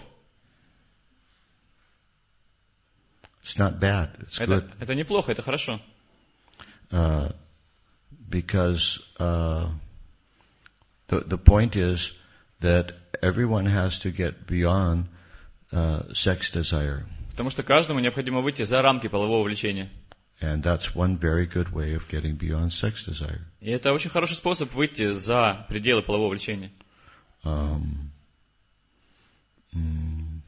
It's not bad. It's Это, good. это неплохо, это хорошо. Uh, because uh, the the point is that everyone has to get beyond uh, sex desire. Потому что каждому необходимо выйти за рамки полового влечения. And that's one very good way of getting beyond sex desire. И это очень хороший способ выйти за пределы полового влечения. Um, mm,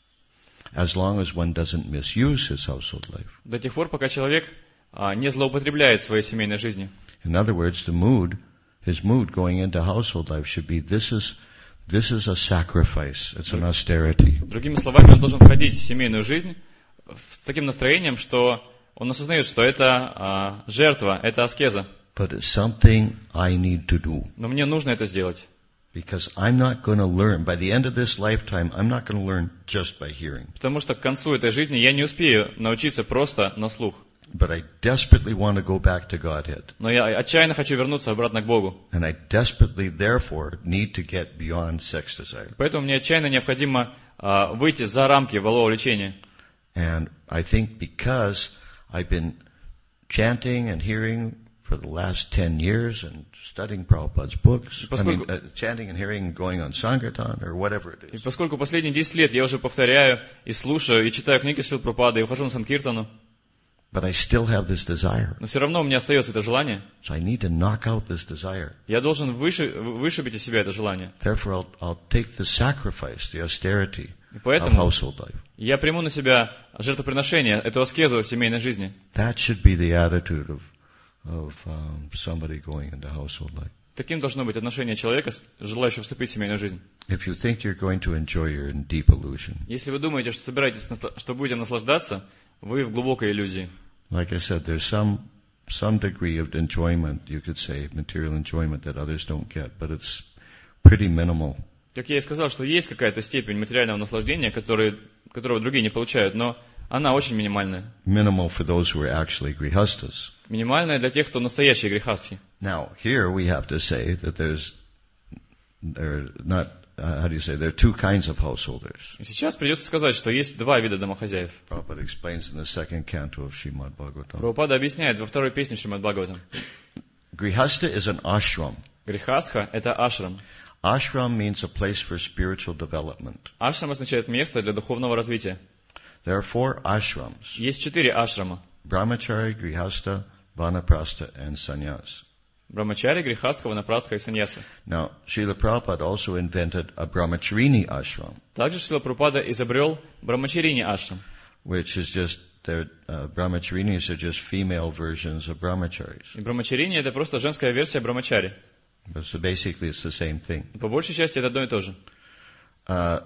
as long as one doesn't misuse his household life. До тех пор, пока человек а, не злоупотребляет своей семейной жизнью. In other words, the mood, his mood going into household life should be, this is, this is a sacrifice, it's an austerity. Другими словами, он должен входить в семейную жизнь с таким настроением, что он осознает, что это а, жертва, это аскеза. But it's something I need to do. Но мне нужно это сделать. Because I'm not going to learn, by the end of this lifetime, I'm not going to learn just by hearing. Потому что к концу этой жизни я не успею научиться просто на слух. But I desperately want to go back to Godhead. Но я отчаянно хочу вернуться обратно к Богу. And I desperately, therefore, need to get beyond sex desire. Поэтому мне отчаянно необходимо а, выйти за рамки полового влечения. And I think because I've been chanting and hearing for the last ten years and studying Prabhupada's books, I mean, uh, chanting and hearing and going on Sankirtan or whatever it И is. поскольку последние десять лет я уже повторяю и слушаю, и читаю книги Шрилы Прабхупады, и ухожу на Санкиртану, But I still have this desire. но все равно у меня остается это желание. So I need to knock out this desire. Я должен выше, вышибить из себя это желание. Therefore, I'll, I'll take the sacrifice, the austerity И of поэтому household life. я приму на себя жертвоприношение, эту аскезу в семейной жизни. That should be the attitude of, of um, somebody going into household life. Таким должно быть отношение человека, желающего вступить в семейную жизнь. If you think you're going to enjoy, you're in deep illusion. Если вы думаете, что собираетесь, что будете наслаждаться, вы в глубокой иллюзии. Like I said, there's some some degree of enjoyment, you could say, material enjoyment that others don't get, but it's pretty minimal. Как я и сказал, что есть какая-то степень материального наслаждения, который, которого другие не получают, но она очень минимальная. Minimal for those who are actually grihastas. Минимальная для тех, кто настоящие грехастхи. Now, here we have to say that there's, there are not, uh, how do you say, there are two kinds of householders. И сейчас придется сказать, что есть два вида домохозяев. Prabhupada explains in the second canto of Srimad Bhagavatam. Прабхупада объясняет во второй песне Шримад Бхагаватам. Grihasta is an ashram. Грехастха – это ашрам. Ashram means a place for spiritual development. Ашрам означает место для духовного развития. There are four ashrams. Есть четыре ашрама. Brahmachari, Grihasta, Vanaprastha, and Sannyas. Брамачари, Грехастха, Ванапрастха и Саньяса. Now, Srila Prabhupada also invented a Brahmacharini ashram, Также Шрила Прабхупада изобрел Брамачарини ашрам. which is just, their uh, Brahmacharinis are just female versions of Brahmacharis. И Брамачарини – это просто женская версия Брамачари. So basically it's the same thing. По большей части это одно и то же. Uh,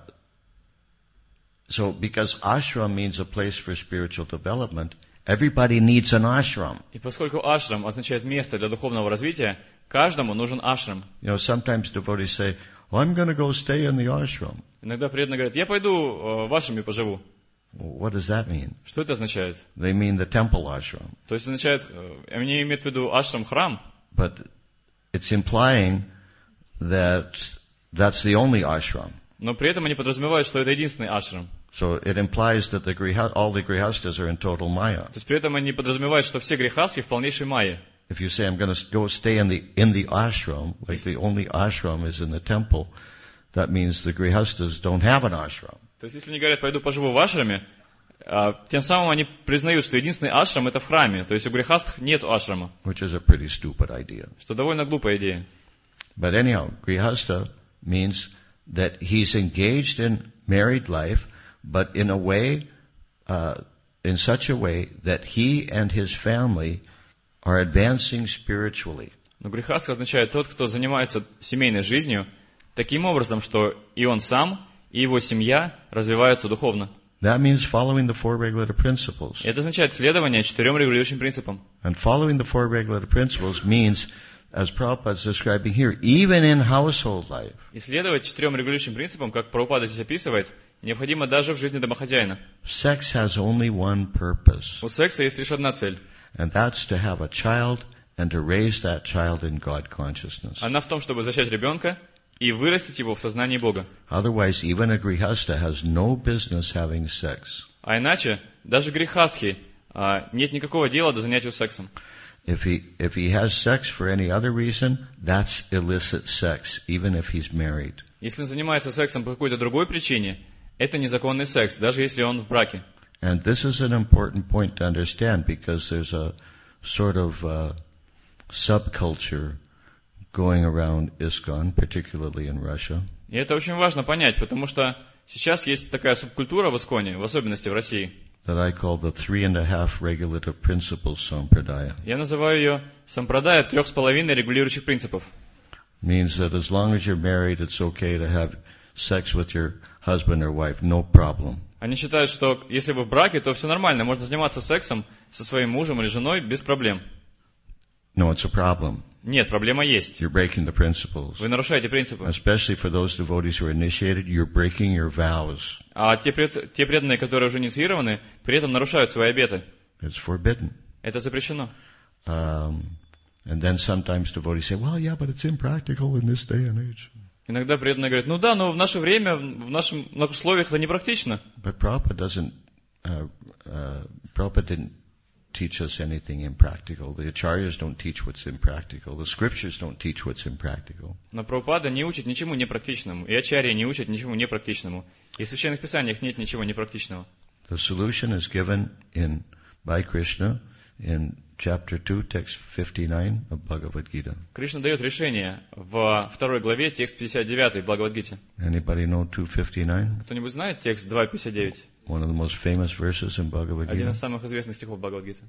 so because ashram means a place for spiritual development, everybody needs an ashram. И поскольку ашрам означает место для духовного развития, каждому нужен ашрам. You know, sometimes devotees say, oh, I'm going to go stay in the ashram. Иногда преданные говорят, я пойду э, вашими поживу. What does that mean? Что это означает? They mean the temple ashram. То есть означает, э, они имеют в виду ашрам храм, But it's implying that that's the only ashram. но при этом они подразумевают, что это единственный ашрам. So it implies that the griha, all the grihastas are in total maya. То есть при этом они подразумевают, что все грехастхи в полнейшей майе. If you say I'm going to go stay in the in the ashram, like the only ashram is in the temple, that means the grihastas don't have an ashram. То есть если они говорят, пойду поживу в ашраме, а, тем самым они признают, что единственный ашрам это в храме. То есть у грехастх нет ашрама. Which is a pretty stupid idea. Что довольно глупая идея. But anyhow, grihasta means that he's engaged in married life, but in a way, uh, in such a way that he and his family are advancing spiritually. Но грехастх означает тот, кто занимается семейной жизнью таким образом, что и он сам, и его семья развиваются духовно. That means following the four regulative principles. И это означает следование четырем регулирующим принципам. And following the four regulative principles means, as Prabhupada is describing here, even in household life. И следовать четырем регулирующим принципам, как Прабхупада здесь описывает, необходимо даже в жизни домохозяина. Sex has only one purpose, У секса есть лишь одна цель. and that's to have a child and to raise that child in God consciousness. Она в том, чтобы зачать ребенка и вырастить его в сознании Бога. Otherwise, even a grihasta has no business having sex. А иначе, даже грехастхи а, нет никакого дела до занятия сексом. If he, if he has sex for any other reason, that's illicit sex, even if he's married. Если он занимается сексом по какой-то другой причине, это незаконный секс, даже если он в браке. And this is an important point to understand because there's a sort of uh, subculture going around ISKCON, particularly in Russia. И это очень важно понять, потому что сейчас есть такая субкультура в Исконе, в особенности в России. That I call the three and a half regulative principles sampradaya. Я называю ее сампрадая трех с половиной регулирующих принципов. Means that as long as you're married, it's okay to have sex with your husband or wife, no problem. Они считают, что если вы в браке, то все нормально, можно заниматься сексом со своим мужем или женой без проблем. No, it's a problem. Нет, проблема есть. You're breaking the principles. Вы нарушаете принципы. Especially for those devotees who are initiated, you're breaking your vows. А те, пред- те преданные, которые уже инициированы, при этом нарушают свои обеты. It's forbidden. Это запрещено. Um, and then sometimes devotees say, well, yeah, but it's impractical in this day and age. Иногда преданные говорят, ну да, но в наше время, в нашем, в наших условиях это непрактично. But Prabhupada doesn't, uh, uh, Prabhupada didn't teach us anything impractical. The acharyas don't teach what's impractical. The scriptures don't teach what's impractical. Но Прабхупада не учит ничему непрактичному, и ачарьи не учат ничему непрактичному. И в священных писаниях нет ничего непрактичного. The solution is given in by Krishna in chapter two, text fifty-nine of Bhagavad Gita. Кришна дает решение во второй главе, текст пятьдесят девять в Бхагавад-гите. Anybody know two fifty-nine? Кто-нибудь знает текст два пятьдесят девять? One of the most famous verses in Bhagavad Один Gita. из самых известных стихов Бхагавад-гиты.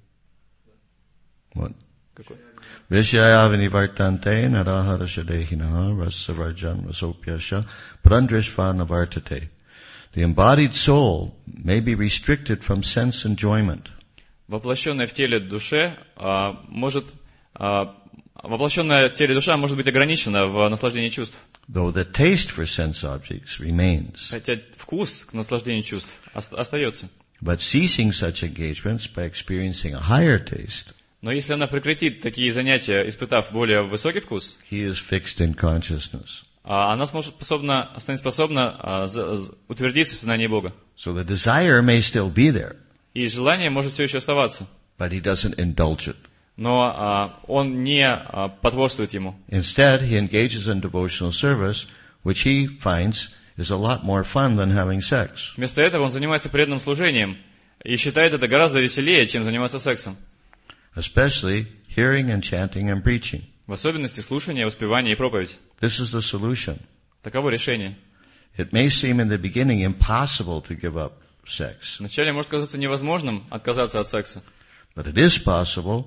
What? Какой? Vishayavani vartante narahara shadehinaha rasavarjan rasopyasha prandrishva navartate. The embodied soul may be restricted from sense enjoyment. Воплощенная в теле душе а, может а, воплощенная в теле душа может быть ограничена в наслаждении чувств. Though the taste for sense objects remains. Хотя вкус к наслаждению чувств ост- остается. But ceasing such engagements by experiencing a higher taste, Но если она прекратит такие занятия, испытав более высокий вкус, he is fixed in consciousness. а, она сможет способна, станет способна а, за- з- утвердиться в сознании Бога. So the desire may still be there, И желание может все еще оставаться. but he doesn't indulge it. Но а, он не а, потворствует ему. Instead, he engages in devotional service, which he finds is a lot more fun than having sex. Вместо этого он занимается преданным служением и считает это гораздо веселее, чем заниматься сексом. Especially hearing and chanting and preaching. В особенности слушание, воспевание и проповедь. This is the solution. Таково решение. It may seem in the beginning impossible to give up sex, Вначале может казаться невозможным отказаться от секса. but it is possible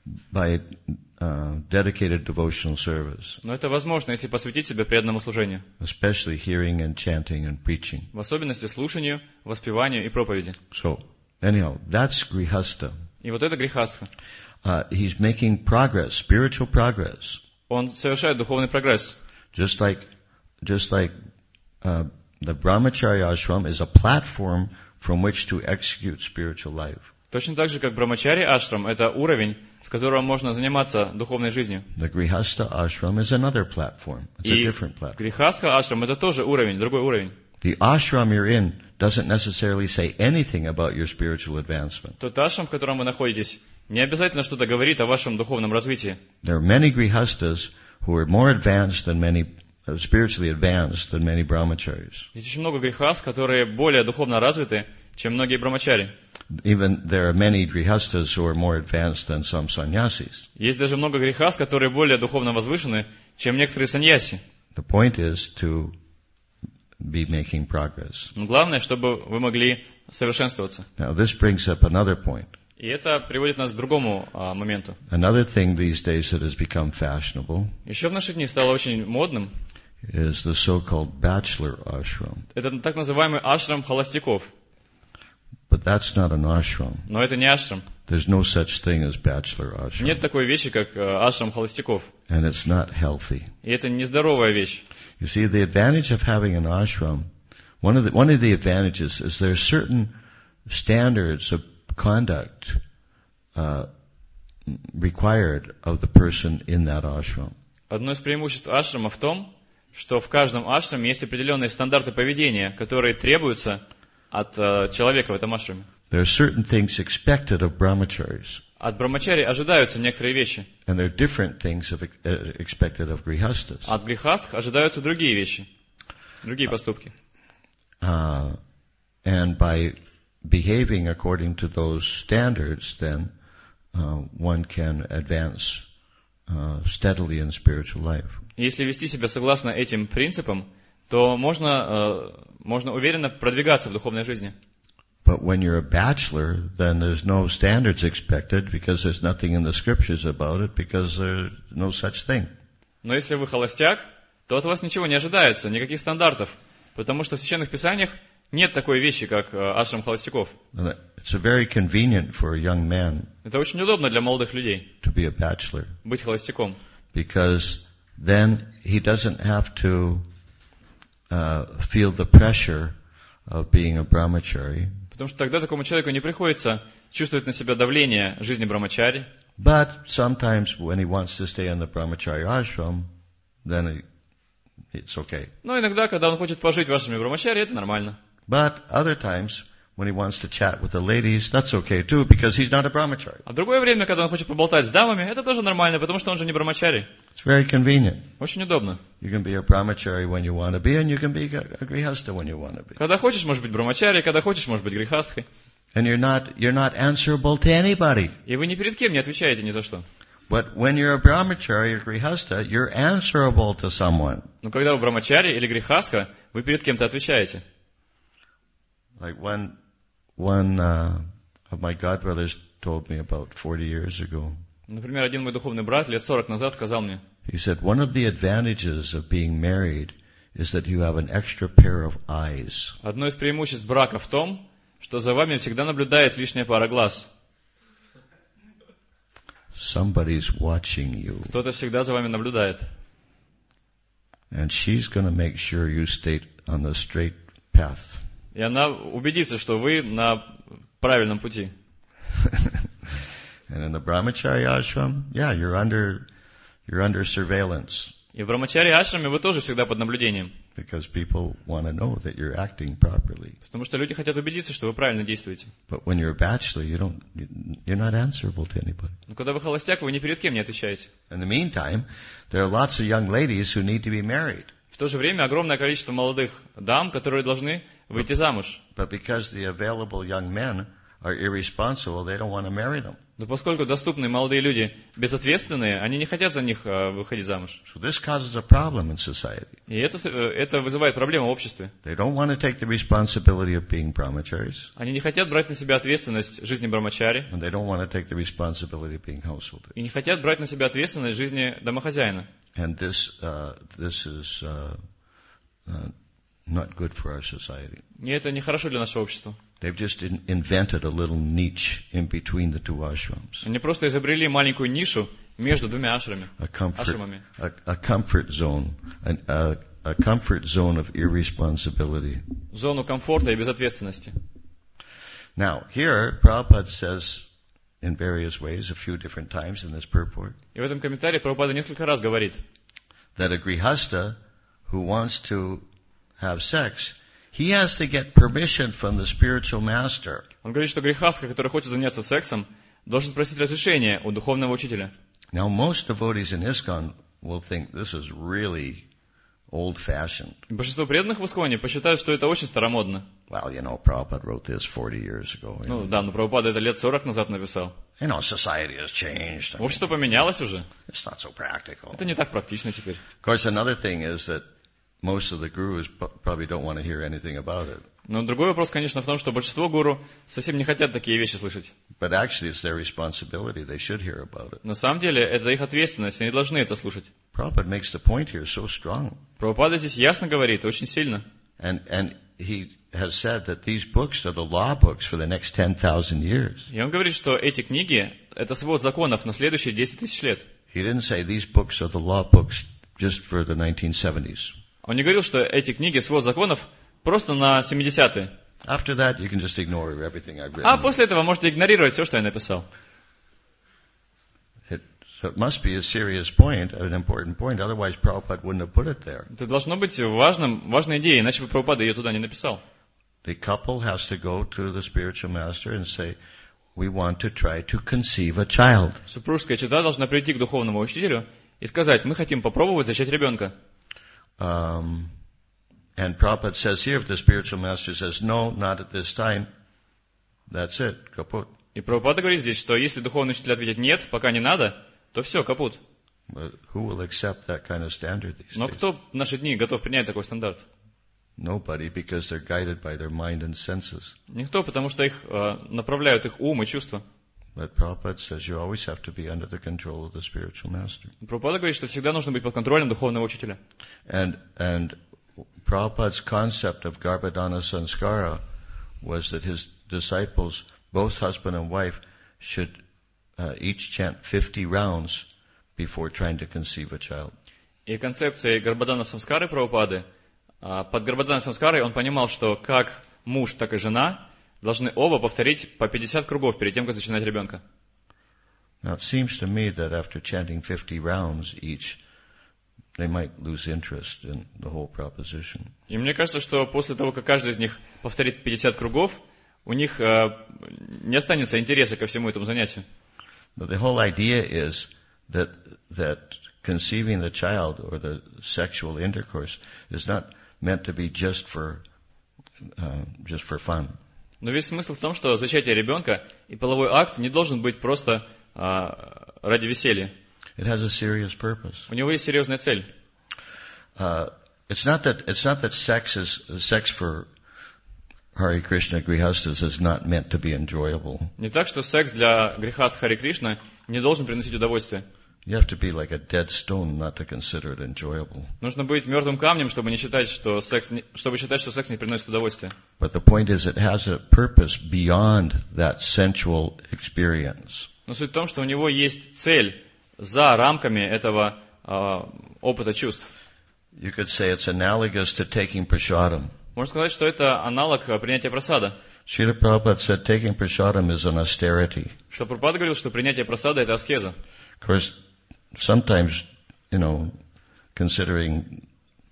by uh, dedicated devotional service, Но это возможно, если посвятить себя преданному служению. especially hearing and chanting and preaching. В особенности слушанию, воспеванию и проповеди. So, anyhow, that's grihastha. И вот это грехастха. Uh, he's making progress, spiritual progress, Он совершает духовный прогресс. just like, just like uh, the brahmacharya ashram is a platform from which to execute spiritual life. Точно так же, как Брамачари Ашрам – это уровень, с которого можно заниматься духовной жизнью. The grihastha ashram is another platform. It's a И different platform. Грехастха Ашрам – это тоже уровень, другой уровень. The ashram you're in doesn't necessarily say anything about your spiritual advancement. Тот ашрам, в котором вы находитесь, не обязательно что-то говорит о вашем духовном развитии. There are many grihastas who are more advanced than many, uh, spiritually advanced than many brahmacharis. Есть очень много грехаст, которые более духовно развиты, чем многие брамачари. Even there are many grihastas who are more advanced than some sannyasis. Есть даже много грехаст, которые более духовно возвышены, чем некоторые саньяси. The point is to be making progress. Но главное, чтобы вы могли совершенствоваться. Now this brings up another point. И это приводит нас к другому а, моменту. Another thing these days that has become fashionable Еще в наши дни стало очень модным. is the so-called bachelor ashram. Это так называемый ашрам холостяков. But that's not an ashram. Но это не ашрам. There's no such thing as bachelor ashram. Нет такой вещи, как э, ашрам холостяков. And it's not healthy. И это нездоровая вещь. You see, the advantage of having an ashram, one of the, one of the advantages is there are certain standards of conduct uh, required of the person in that ashram. Одно из преимуществ ашрама в том, что в каждом ашраме есть определенные стандарты поведения, которые требуются от э, человека в этом ашраме. There are certain things expected of brahmacharis, От брамачари ожидаются некоторые вещи. and there are different things of, uh, expected of grihastas. От грехастх ожидаются другие вещи, другие поступки. Uh, and by behaving according to those standards, then uh, one can advance uh, steadily in spiritual life. Если вести себя согласно этим принципам, то можно, э, можно уверенно продвигаться в духовной жизни. But when you're a bachelor, then there's no standards expected because there's nothing in the scriptures about it because there's no such thing. Но если вы холостяк, то от вас ничего не ожидается, никаких стандартов, потому что в Священных Писаниях нет такой вещи, как э, ашрам холостяков. It's very convenient for a young man Это очень удобно для молодых людей to be a bachelor быть холостяком, because then he doesn't have to uh, feel the pressure of being a brahmachari. потому что тогда такому человеку не приходится чувствовать на себя давление жизни брамачари. But sometimes when he wants to stay in the brahmachari ashram, then he, it's okay. Но иногда, когда он хочет пожить в ашраме брамачари, это нормально. But other times, when he wants to chat with the ladies, that's okay too, because he's not a brahmachari. А в другое время, когда он хочет поболтать с дамами, это тоже нормально, потому что он же не брамачари. It's very convenient. Очень удобно. You can be a brahmachari when you want to be, and you can be a grihastha when you want to be. Когда хочешь, можешь быть брамачари, когда хочешь, можешь быть грехастхой. And you're not, you're not answerable to anybody. И вы ни перед кем не отвечаете ни за что. But when you're a brahmachari or grihastha, you're answerable to someone. Но когда вы брамачари или грехастха, вы перед кем-то отвечаете. Like one, one uh, of my godbrothers told me about forty years ago. Например, один мой духовный брат лет сорок назад сказал мне, He said, one of the advantages of being married is that you have an extra pair of eyes. одно из преимуществ брака в том, что за вами всегда наблюдает лишняя пара глаз. Somebody's watching you. Кто-то всегда за вами наблюдает. And she's going to make sure you stay on the straight path. И она убедится, что вы на правильном пути. And in the brahmachari ashram, yeah, you're under, you're under surveillance. И в брамачари ашраме вы тоже всегда под наблюдением. Because people want to know that you're acting properly. Потому что люди хотят убедиться, что вы правильно действуете. But when you're a bachelor, you don't, you're not answerable to anybody. Но когда вы холостяк, вы ни перед кем не отвечаете. In the meantime, there are lots of young ladies who need to be married. В то же время огромное количество молодых дам, которые должны выйти замуж. But because the available young men are irresponsible, they don't want to marry them. Но поскольку доступные молодые люди безответственные, они не хотят за них э, выходить замуж. So this causes a problem in society. И это, э, это вызывает проблемы в обществе. They don't want to take the responsibility of being brahmacharis, Они не хотят брать на себя ответственность жизни брамачари. and they don't want to take the responsibility of being householders. И не хотят брать на себя ответственность жизни домохозяина. And this, uh, this is uh, uh, not good for our society. И это нехорошо для нашего общества. They've just in- invented a little niche in between the two ashrams, Они просто изобрели маленькую нишу между двумя ашрамами. a comfort, Ашрамами. a, a comfort zone, an, a, a comfort zone of irresponsibility. Зону комфорта и безответственности. Now, here, Prabhupada says in various ways, a few different times in this purport, И в этом комментарии Прабхупада несколько раз говорит, that a grihasta who wants to have sex, he has to get permission from the spiritual master. он говорит, что грехастха, который хочет заняться сексом, должен спросить разрешение у духовного учителя. Now, most devotees in ISKCON will think this is really old-fashioned. И большинство преданных в Исконе посчитают, что это очень старомодно. Well, you know, Prabhupada wrote this forty years ago. You Ну know, да, но Прабхупада это лет сорок назад написал. you know society has changed. I mean, Общество поменялось уже. it's not so practical. Это не так практично теперь. Of course, another thing is that most of the gurus p- probably don't want to hear anything about it. Но другой вопрос, конечно, в том, что большинство гуру совсем не хотят такие вещи слышать. But actually, it's their responsibility. They should hear about it. На самом деле, это их ответственность, они должны это слушать. Prabhupada makes the point here so strong. Прабхупада здесь ясно говорит, очень сильно. And, and he has said that these books are the law books for the next ten thousand years. И он говорит, что эти книги – это свод законов на следующие десять тысяч лет. He didn't say these books are the law books just for the nineteen seventies. Он не говорил, что эти книги – свод законов просто на семидесятые. After that, you can just ignore everything I've А written. после этого можете игнорировать все, что я написал. It, so it must be a serious point, an important point. Otherwise, Prabhupada wouldn't have put it there. Это должно быть важным, важной идеей, иначе бы Прабхупада ее туда не написал. The couple has to go to the spiritual master and say, we want to try to conceive a child. Супружеская чета должна прийти к духовному учителю и сказать, мы хотим попробовать зачать ребенка. Um, and Prabhupada says here, if the spiritual master says, no, not at this time, that's it, kaput. И Прабхупада говорит здесь, что если духовный учитель ответит «нет, пока не надо», то все, капут. But who will accept that kind of standard these Но days? кто в наши дни готов принять такой стандарт? Nobody, because they're guided by their mind and senses. Никто, потому что их э, направляют их ум и чувства. But Prabhupada says you always have to be under the control of the spiritual master. Прабхупада говорит, что всегда нужно быть под контролем духовного учителя. And and Prabhupada's concept of Garbhadana Sanskara was that his disciples, both husband and wife, should uh, each chant fifty rounds before trying to conceive a child. И концепцией Гарбадана Самскары Прабхупады, э, под Гарбадана Самскарой он понимал, что как муж, так и жена должны оба повторить по пятьдесят кругов перед тем, как зачинать ребенка. Now it seems to me that after chanting fifty rounds each, they might lose interest in the whole proposition. И мне кажется, что после того, как каждый из них повторит пятьдесят кругов, у них э, не останется интереса ко всему этому занятию. But the whole idea is that that conceiving the child or the sexual intercourse is not meant to be just for uh, just for fun. Но весь смысл в том, что зачатие ребенка и половой акт не должен быть просто э, ради веселья. It has a serious purpose. У него есть серьезная цель. Uh, it's not that it's not that sex is sex for Hare Krishna Grihastas is not meant to be enjoyable. Не так, что секс для грехаст Хари Кришна не должен приносить удовольствие. You have to be like a dead stone not to consider it enjoyable. Нужно быть мертвым камнем, чтобы не считать, что секс, не, чтобы считать, что секс не приносит удовольствия. But the point is, it has a purpose beyond that sensual experience. Но суть в том, что у него есть цель за рамками этого э, опыта чувств. You could say it's analogous to taking prasadam. Можно сказать, что это аналог принятия прасада. Srila Prabhupada said taking prasadam is an austerity. Что Прабхупада говорил, что принятие прасада – это аскеза. Of course, sometimes, you know, considering,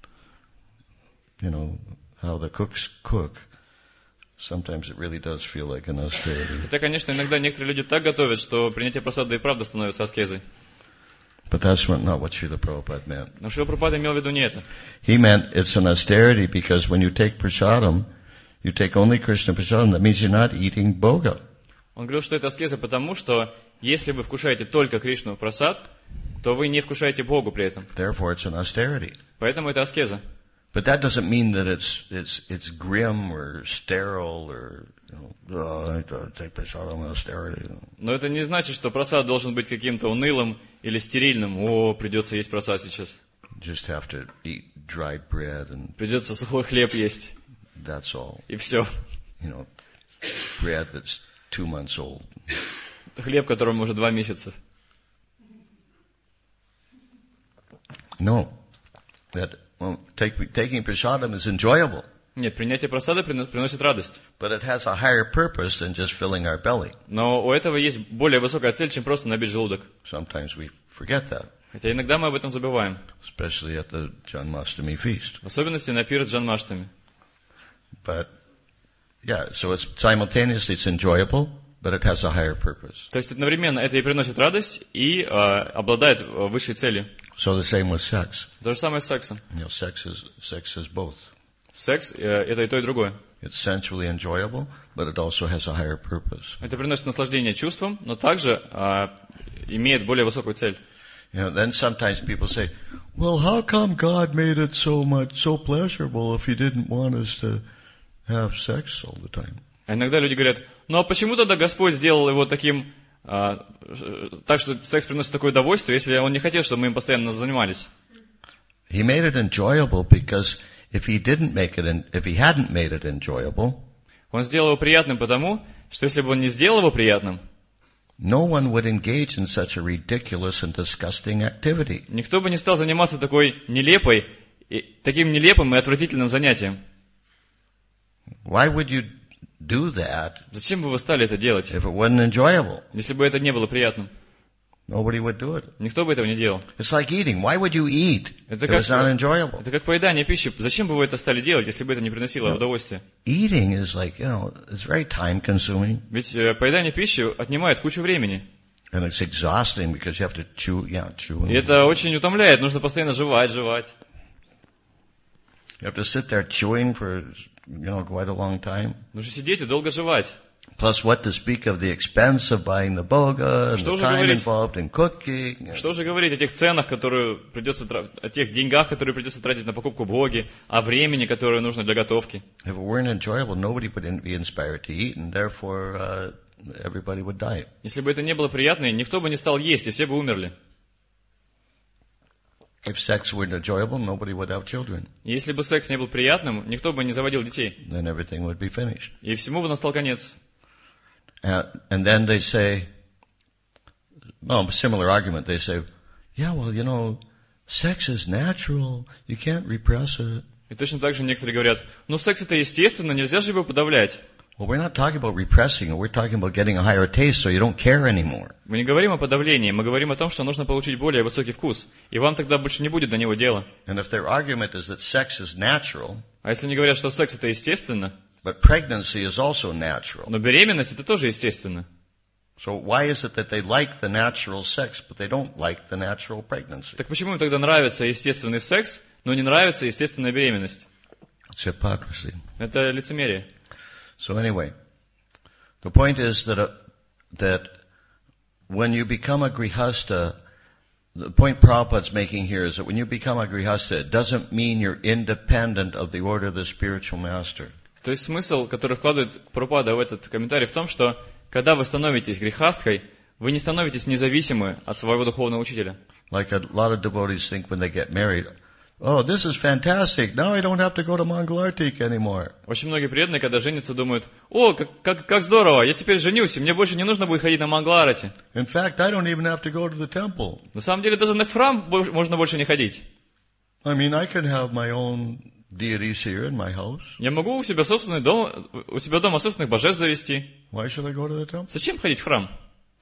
you know, how the cooks cook, sometimes it really does feel like an austerity. Хотя, конечно, иногда некоторые люди так готовят, что принятие прасада и правда становится аскезой. But that's what, not what Srila Prabhupada meant. Но Шрила Прабхупада имел в виду не это. He meant it's an austerity because when you take prasadam, you take only Krishna prasadam, that means you're not eating bhoga. Он говорил, что это аскеза потому, что если вы вкушаете только Кришну прасад, то вы не вкушаете Богу при этом. Therefore it's an austerity. Поэтому это аскеза. But that doesn't mean that it's, it's, it's grim or sterile or, you know, oh, I gotta take prasadam, austerity. Но это не значит, что прасад должен быть каким-то унылым или стерильным. О, придется есть прасад сейчас. Just have to eat dried bread and Придется сухой хлеб есть. that's all. И все. You know, bread that's two months old. Хлеб, которому уже два месяца. No. That, well, take, taking prasadam is enjoyable. Нет, принятие прасада приносит радость. But it has a higher purpose than just filling our belly. Но у этого есть более высокая цель, чем просто набить желудок. Sometimes we forget that. Хотя иногда мы об этом забываем. Especially at the Janmashtami feast. В особенности на пир Джанмаштами. But, yeah, so it's simultaneously it's enjoyable, but it has a higher purpose. То есть одновременно это и приносит радость, и э, обладает высшей целью. So the same with sex. То же самое с сексом. You know, sex is, sex is both. Секс э, это и то, и другое. It's sensually enjoyable, but it also has a higher purpose. Это приносит наслаждение чувствам, но также э, имеет более высокую цель. You know, then sometimes people say, well, how come God made it so much, so pleasurable if He didn't want us to have sex all the time? А иногда люди говорят, ну а почему тогда Господь сделал его таким, э, так что секс приносит такое удовольствие, если Он не хотел, чтобы мы им постоянно занимались? He made it enjoyable because if He didn't make it, in, if He hadn't made it enjoyable, Он сделал его приятным потому, что если бы Он не сделал его приятным, no one would engage in such a ridiculous and disgusting activity. никто бы не стал заниматься такой нелепой, таким нелепым и отвратительным занятием. Why would you do that Зачем бы вы стали это делать, if it wasn't enjoyable? если бы это не было приятным? Nobody would do it. Никто бы этого не делал. It's like eating. Why would you eat Это if как, it's not enjoyable? это как поедание пищи. Зачем бы вы это стали делать, если бы это не приносило удовольствия? Eating is like, you know, it's very time consuming. Ведь э, поедание пищи отнимает кучу времени. And it's exhausting because you have to chew, yeah, chew. И это очень утомляет. Нужно постоянно жевать, жевать. You have to sit there chewing for, you know, quite a long time. Нужно сидеть и долго жевать. Plus, what to speak of the expense of buying the boga, and Что the же time говорить? involved in cooking. and- Что же говорить о тех ценах, которые придется, тра- о тех деньгах, которые придется тратить на покупку боги, о времени, которое нужно для готовки. If it weren't enjoyable, nobody would in- be inspired to eat, and therefore uh, everybody would die. Если бы это не было приятно, никто бы не стал есть, и все бы умерли. If sex weren't enjoyable, nobody would have children. И если бы секс не был приятным, никто бы не заводил детей. Then everything would be finished. И всему бы настал конец. Uh, and then they say, well, similar argument. They say, yeah, well, you know, sex is natural. You can't repress it. И точно так же некоторые говорят, ну секс это естественно, нельзя же его подавлять. Well, we're not talking about repressing it. We're talking about getting a higher taste so you don't care anymore. Мы не говорим о подавлении, мы говорим о том, что нужно получить более высокий вкус. И вам тогда больше не будет до него дела. And if their argument is that sex is natural, А если они говорят, что секс это естественно, but pregnancy is also natural. но беременность это тоже естественно. So why is it that they like the natural sex, but they don't like the natural pregnancy? Так почему им тогда нравится естественный секс, но не нравится естественная беременность? It's hypocrisy. Это лицемерие. So anyway, the point is that uh, that when you become a grihasta, the point Prabhupada's making here is that when you become a grihasta, it doesn't mean you're independent of the order of the spiritual master. То есть смысл, который вкладывает Прабхупада в этот комментарий, в том, что когда вы становитесь грехасткой, вы не становитесь независимы от своего духовного учителя. Like a lot of devotees think when they get married, oh, this is fantastic. Now I don't have to go to Mangalartik anymore. Очень многие преданные, когда женятся, думают, о, как, как, как здорово, я теперь женюсь, и мне больше не нужно будет ходить на Мангаларати. In fact, I don't even have to go to the temple. На самом деле даже на храм больше- можно больше не ходить. I mean, I can have my own deities here in my house. Я могу у себя собственный дом, у себя дома собственных божеств завести. Why should I go to the temple? Зачем ходить в храм?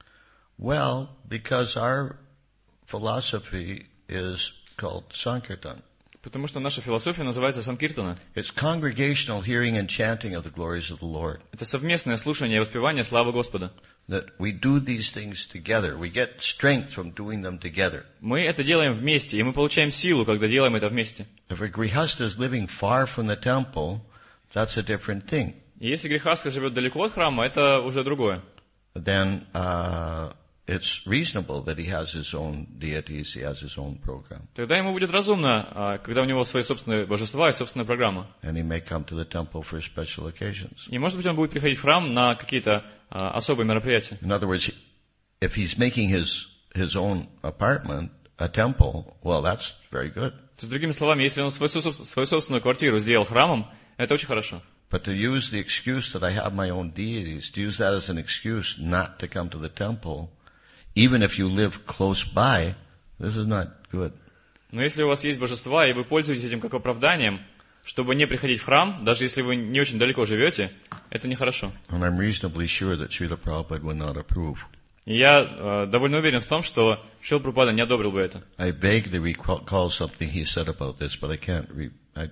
Well, because our philosophy is called Sankirtan. Потому что наша философия называется санкиртана. It's congregational hearing and chanting of the glories of the Lord. Это совместное слушание и воспевание славы Господа. That we do these things together. We get strength from doing them together. Мы это делаем вместе, и мы получаем силу, когда делаем это вместе. If a grihasta is living far from the temple, that's a different thing. И если грехастка живет далеко от храма, это уже другое. Then uh, it's reasonable that he has his own deities, he has his own program. Тогда ему будет разумно, а, когда у него свои собственные божества и собственная программа. And he may come to the temple for special occasions. И может быть он будет приходить в храм на какие-то а, особые мероприятия. In other words, if he's making his, his own apartment a temple, well, that's very good. То есть, другими словами, если он свою, соб- свою собственную квартиру сделал храмом, это очень хорошо. But to use the excuse that I have my own deities, to use that as an excuse not to come to the temple, even if you live close by, this is not good. Но если у вас есть божества, и вы пользуетесь этим как оправданием, чтобы не приходить в храм, даже если вы не очень далеко живете, это нехорошо. And I'm reasonably sure that Srila Prabhupada would not approve. И я э, довольно уверен в том, что Шрила Прабхупада не одобрил бы это. I vaguely recall something he said about this, but I can't re- I,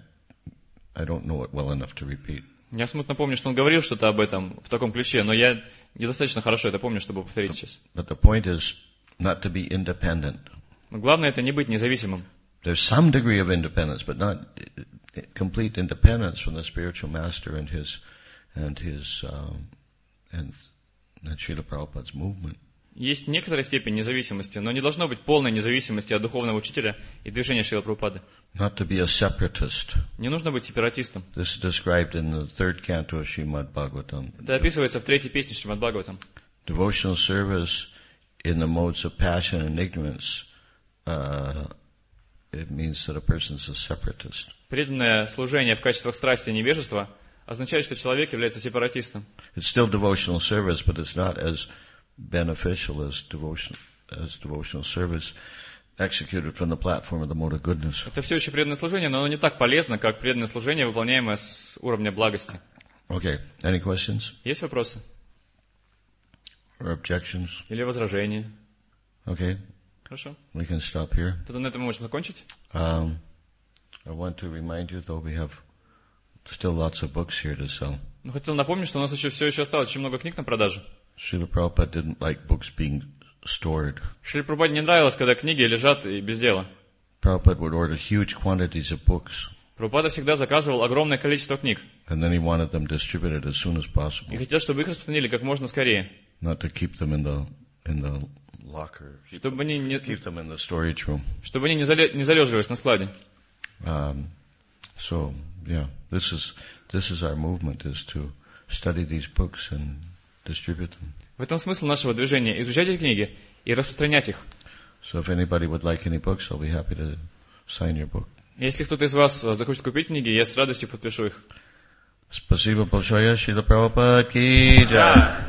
I don't know it well enough to repeat. Я смутно помню, что он говорил что-то об этом в таком ключе, но я недостаточно хорошо это помню, чтобы повторить сейчас. But the point is not to be independent. Но главное это не быть независимым. There's some degree of independence, but not complete independence from the spiritual master and his and his um, and, and Srila Prabhupada's movement. Есть некоторая степень независимости, но не должно быть полной независимости от духовного учителя и движения Шрилы Прабхупады. Not to be a separatist. Не нужно быть сепаратистом. This is described in the third canto of Srimad Bhagavatam. Это описывается в третьей песне Шримад Бхагаватам. Devotional service in the modes of passion and ignorance, uh, it means that a person is a separatist. Преданное служение в качествах страсти и невежества означает, что человек является сепаратистом. It's still devotional service, but it's not as beneficial as devotion as devotional service executed from the platform of the mode of goodness. Это все еще преданное служение, но оно не так полезно, как преданное служение, выполняемое с уровня благости. Okay, any questions Есть вопросы? or objections? Или возражения? Okay, Хорошо. we can stop here. Тогда на этом мы можем закончить. Um, I want to remind you, though, we have still lots of books here to sell. Но хотел напомнить, что у нас еще все еще осталось очень много книг на продажу. Srila Prabhupada didn't like books being stored. Шриле Прабхупаде не нравилось, когда книги лежат и без дела. Prabhupada would order huge quantities of books. Прабхупада всегда заказывал огромное количество книг And then he wanted them distributed as soon as и possible, хотел, чтобы их распространили как можно скорее, not to keep them in the in the locker, keep, чтобы они не, keep them in the storage room. чтобы они не, зале, не залеживались на складе. Um, so yeah, this is this is our movement, is to study these books and distribute them. В этом смысл нашего движения — изучать эти книги и распространять их. So if anybody would like any books, I'll be happy to sign your book. Если кто-то из вас захочет купить книги, я с радостью подпишу их. Спасибо большое, Шрила Прабхупад ки джай.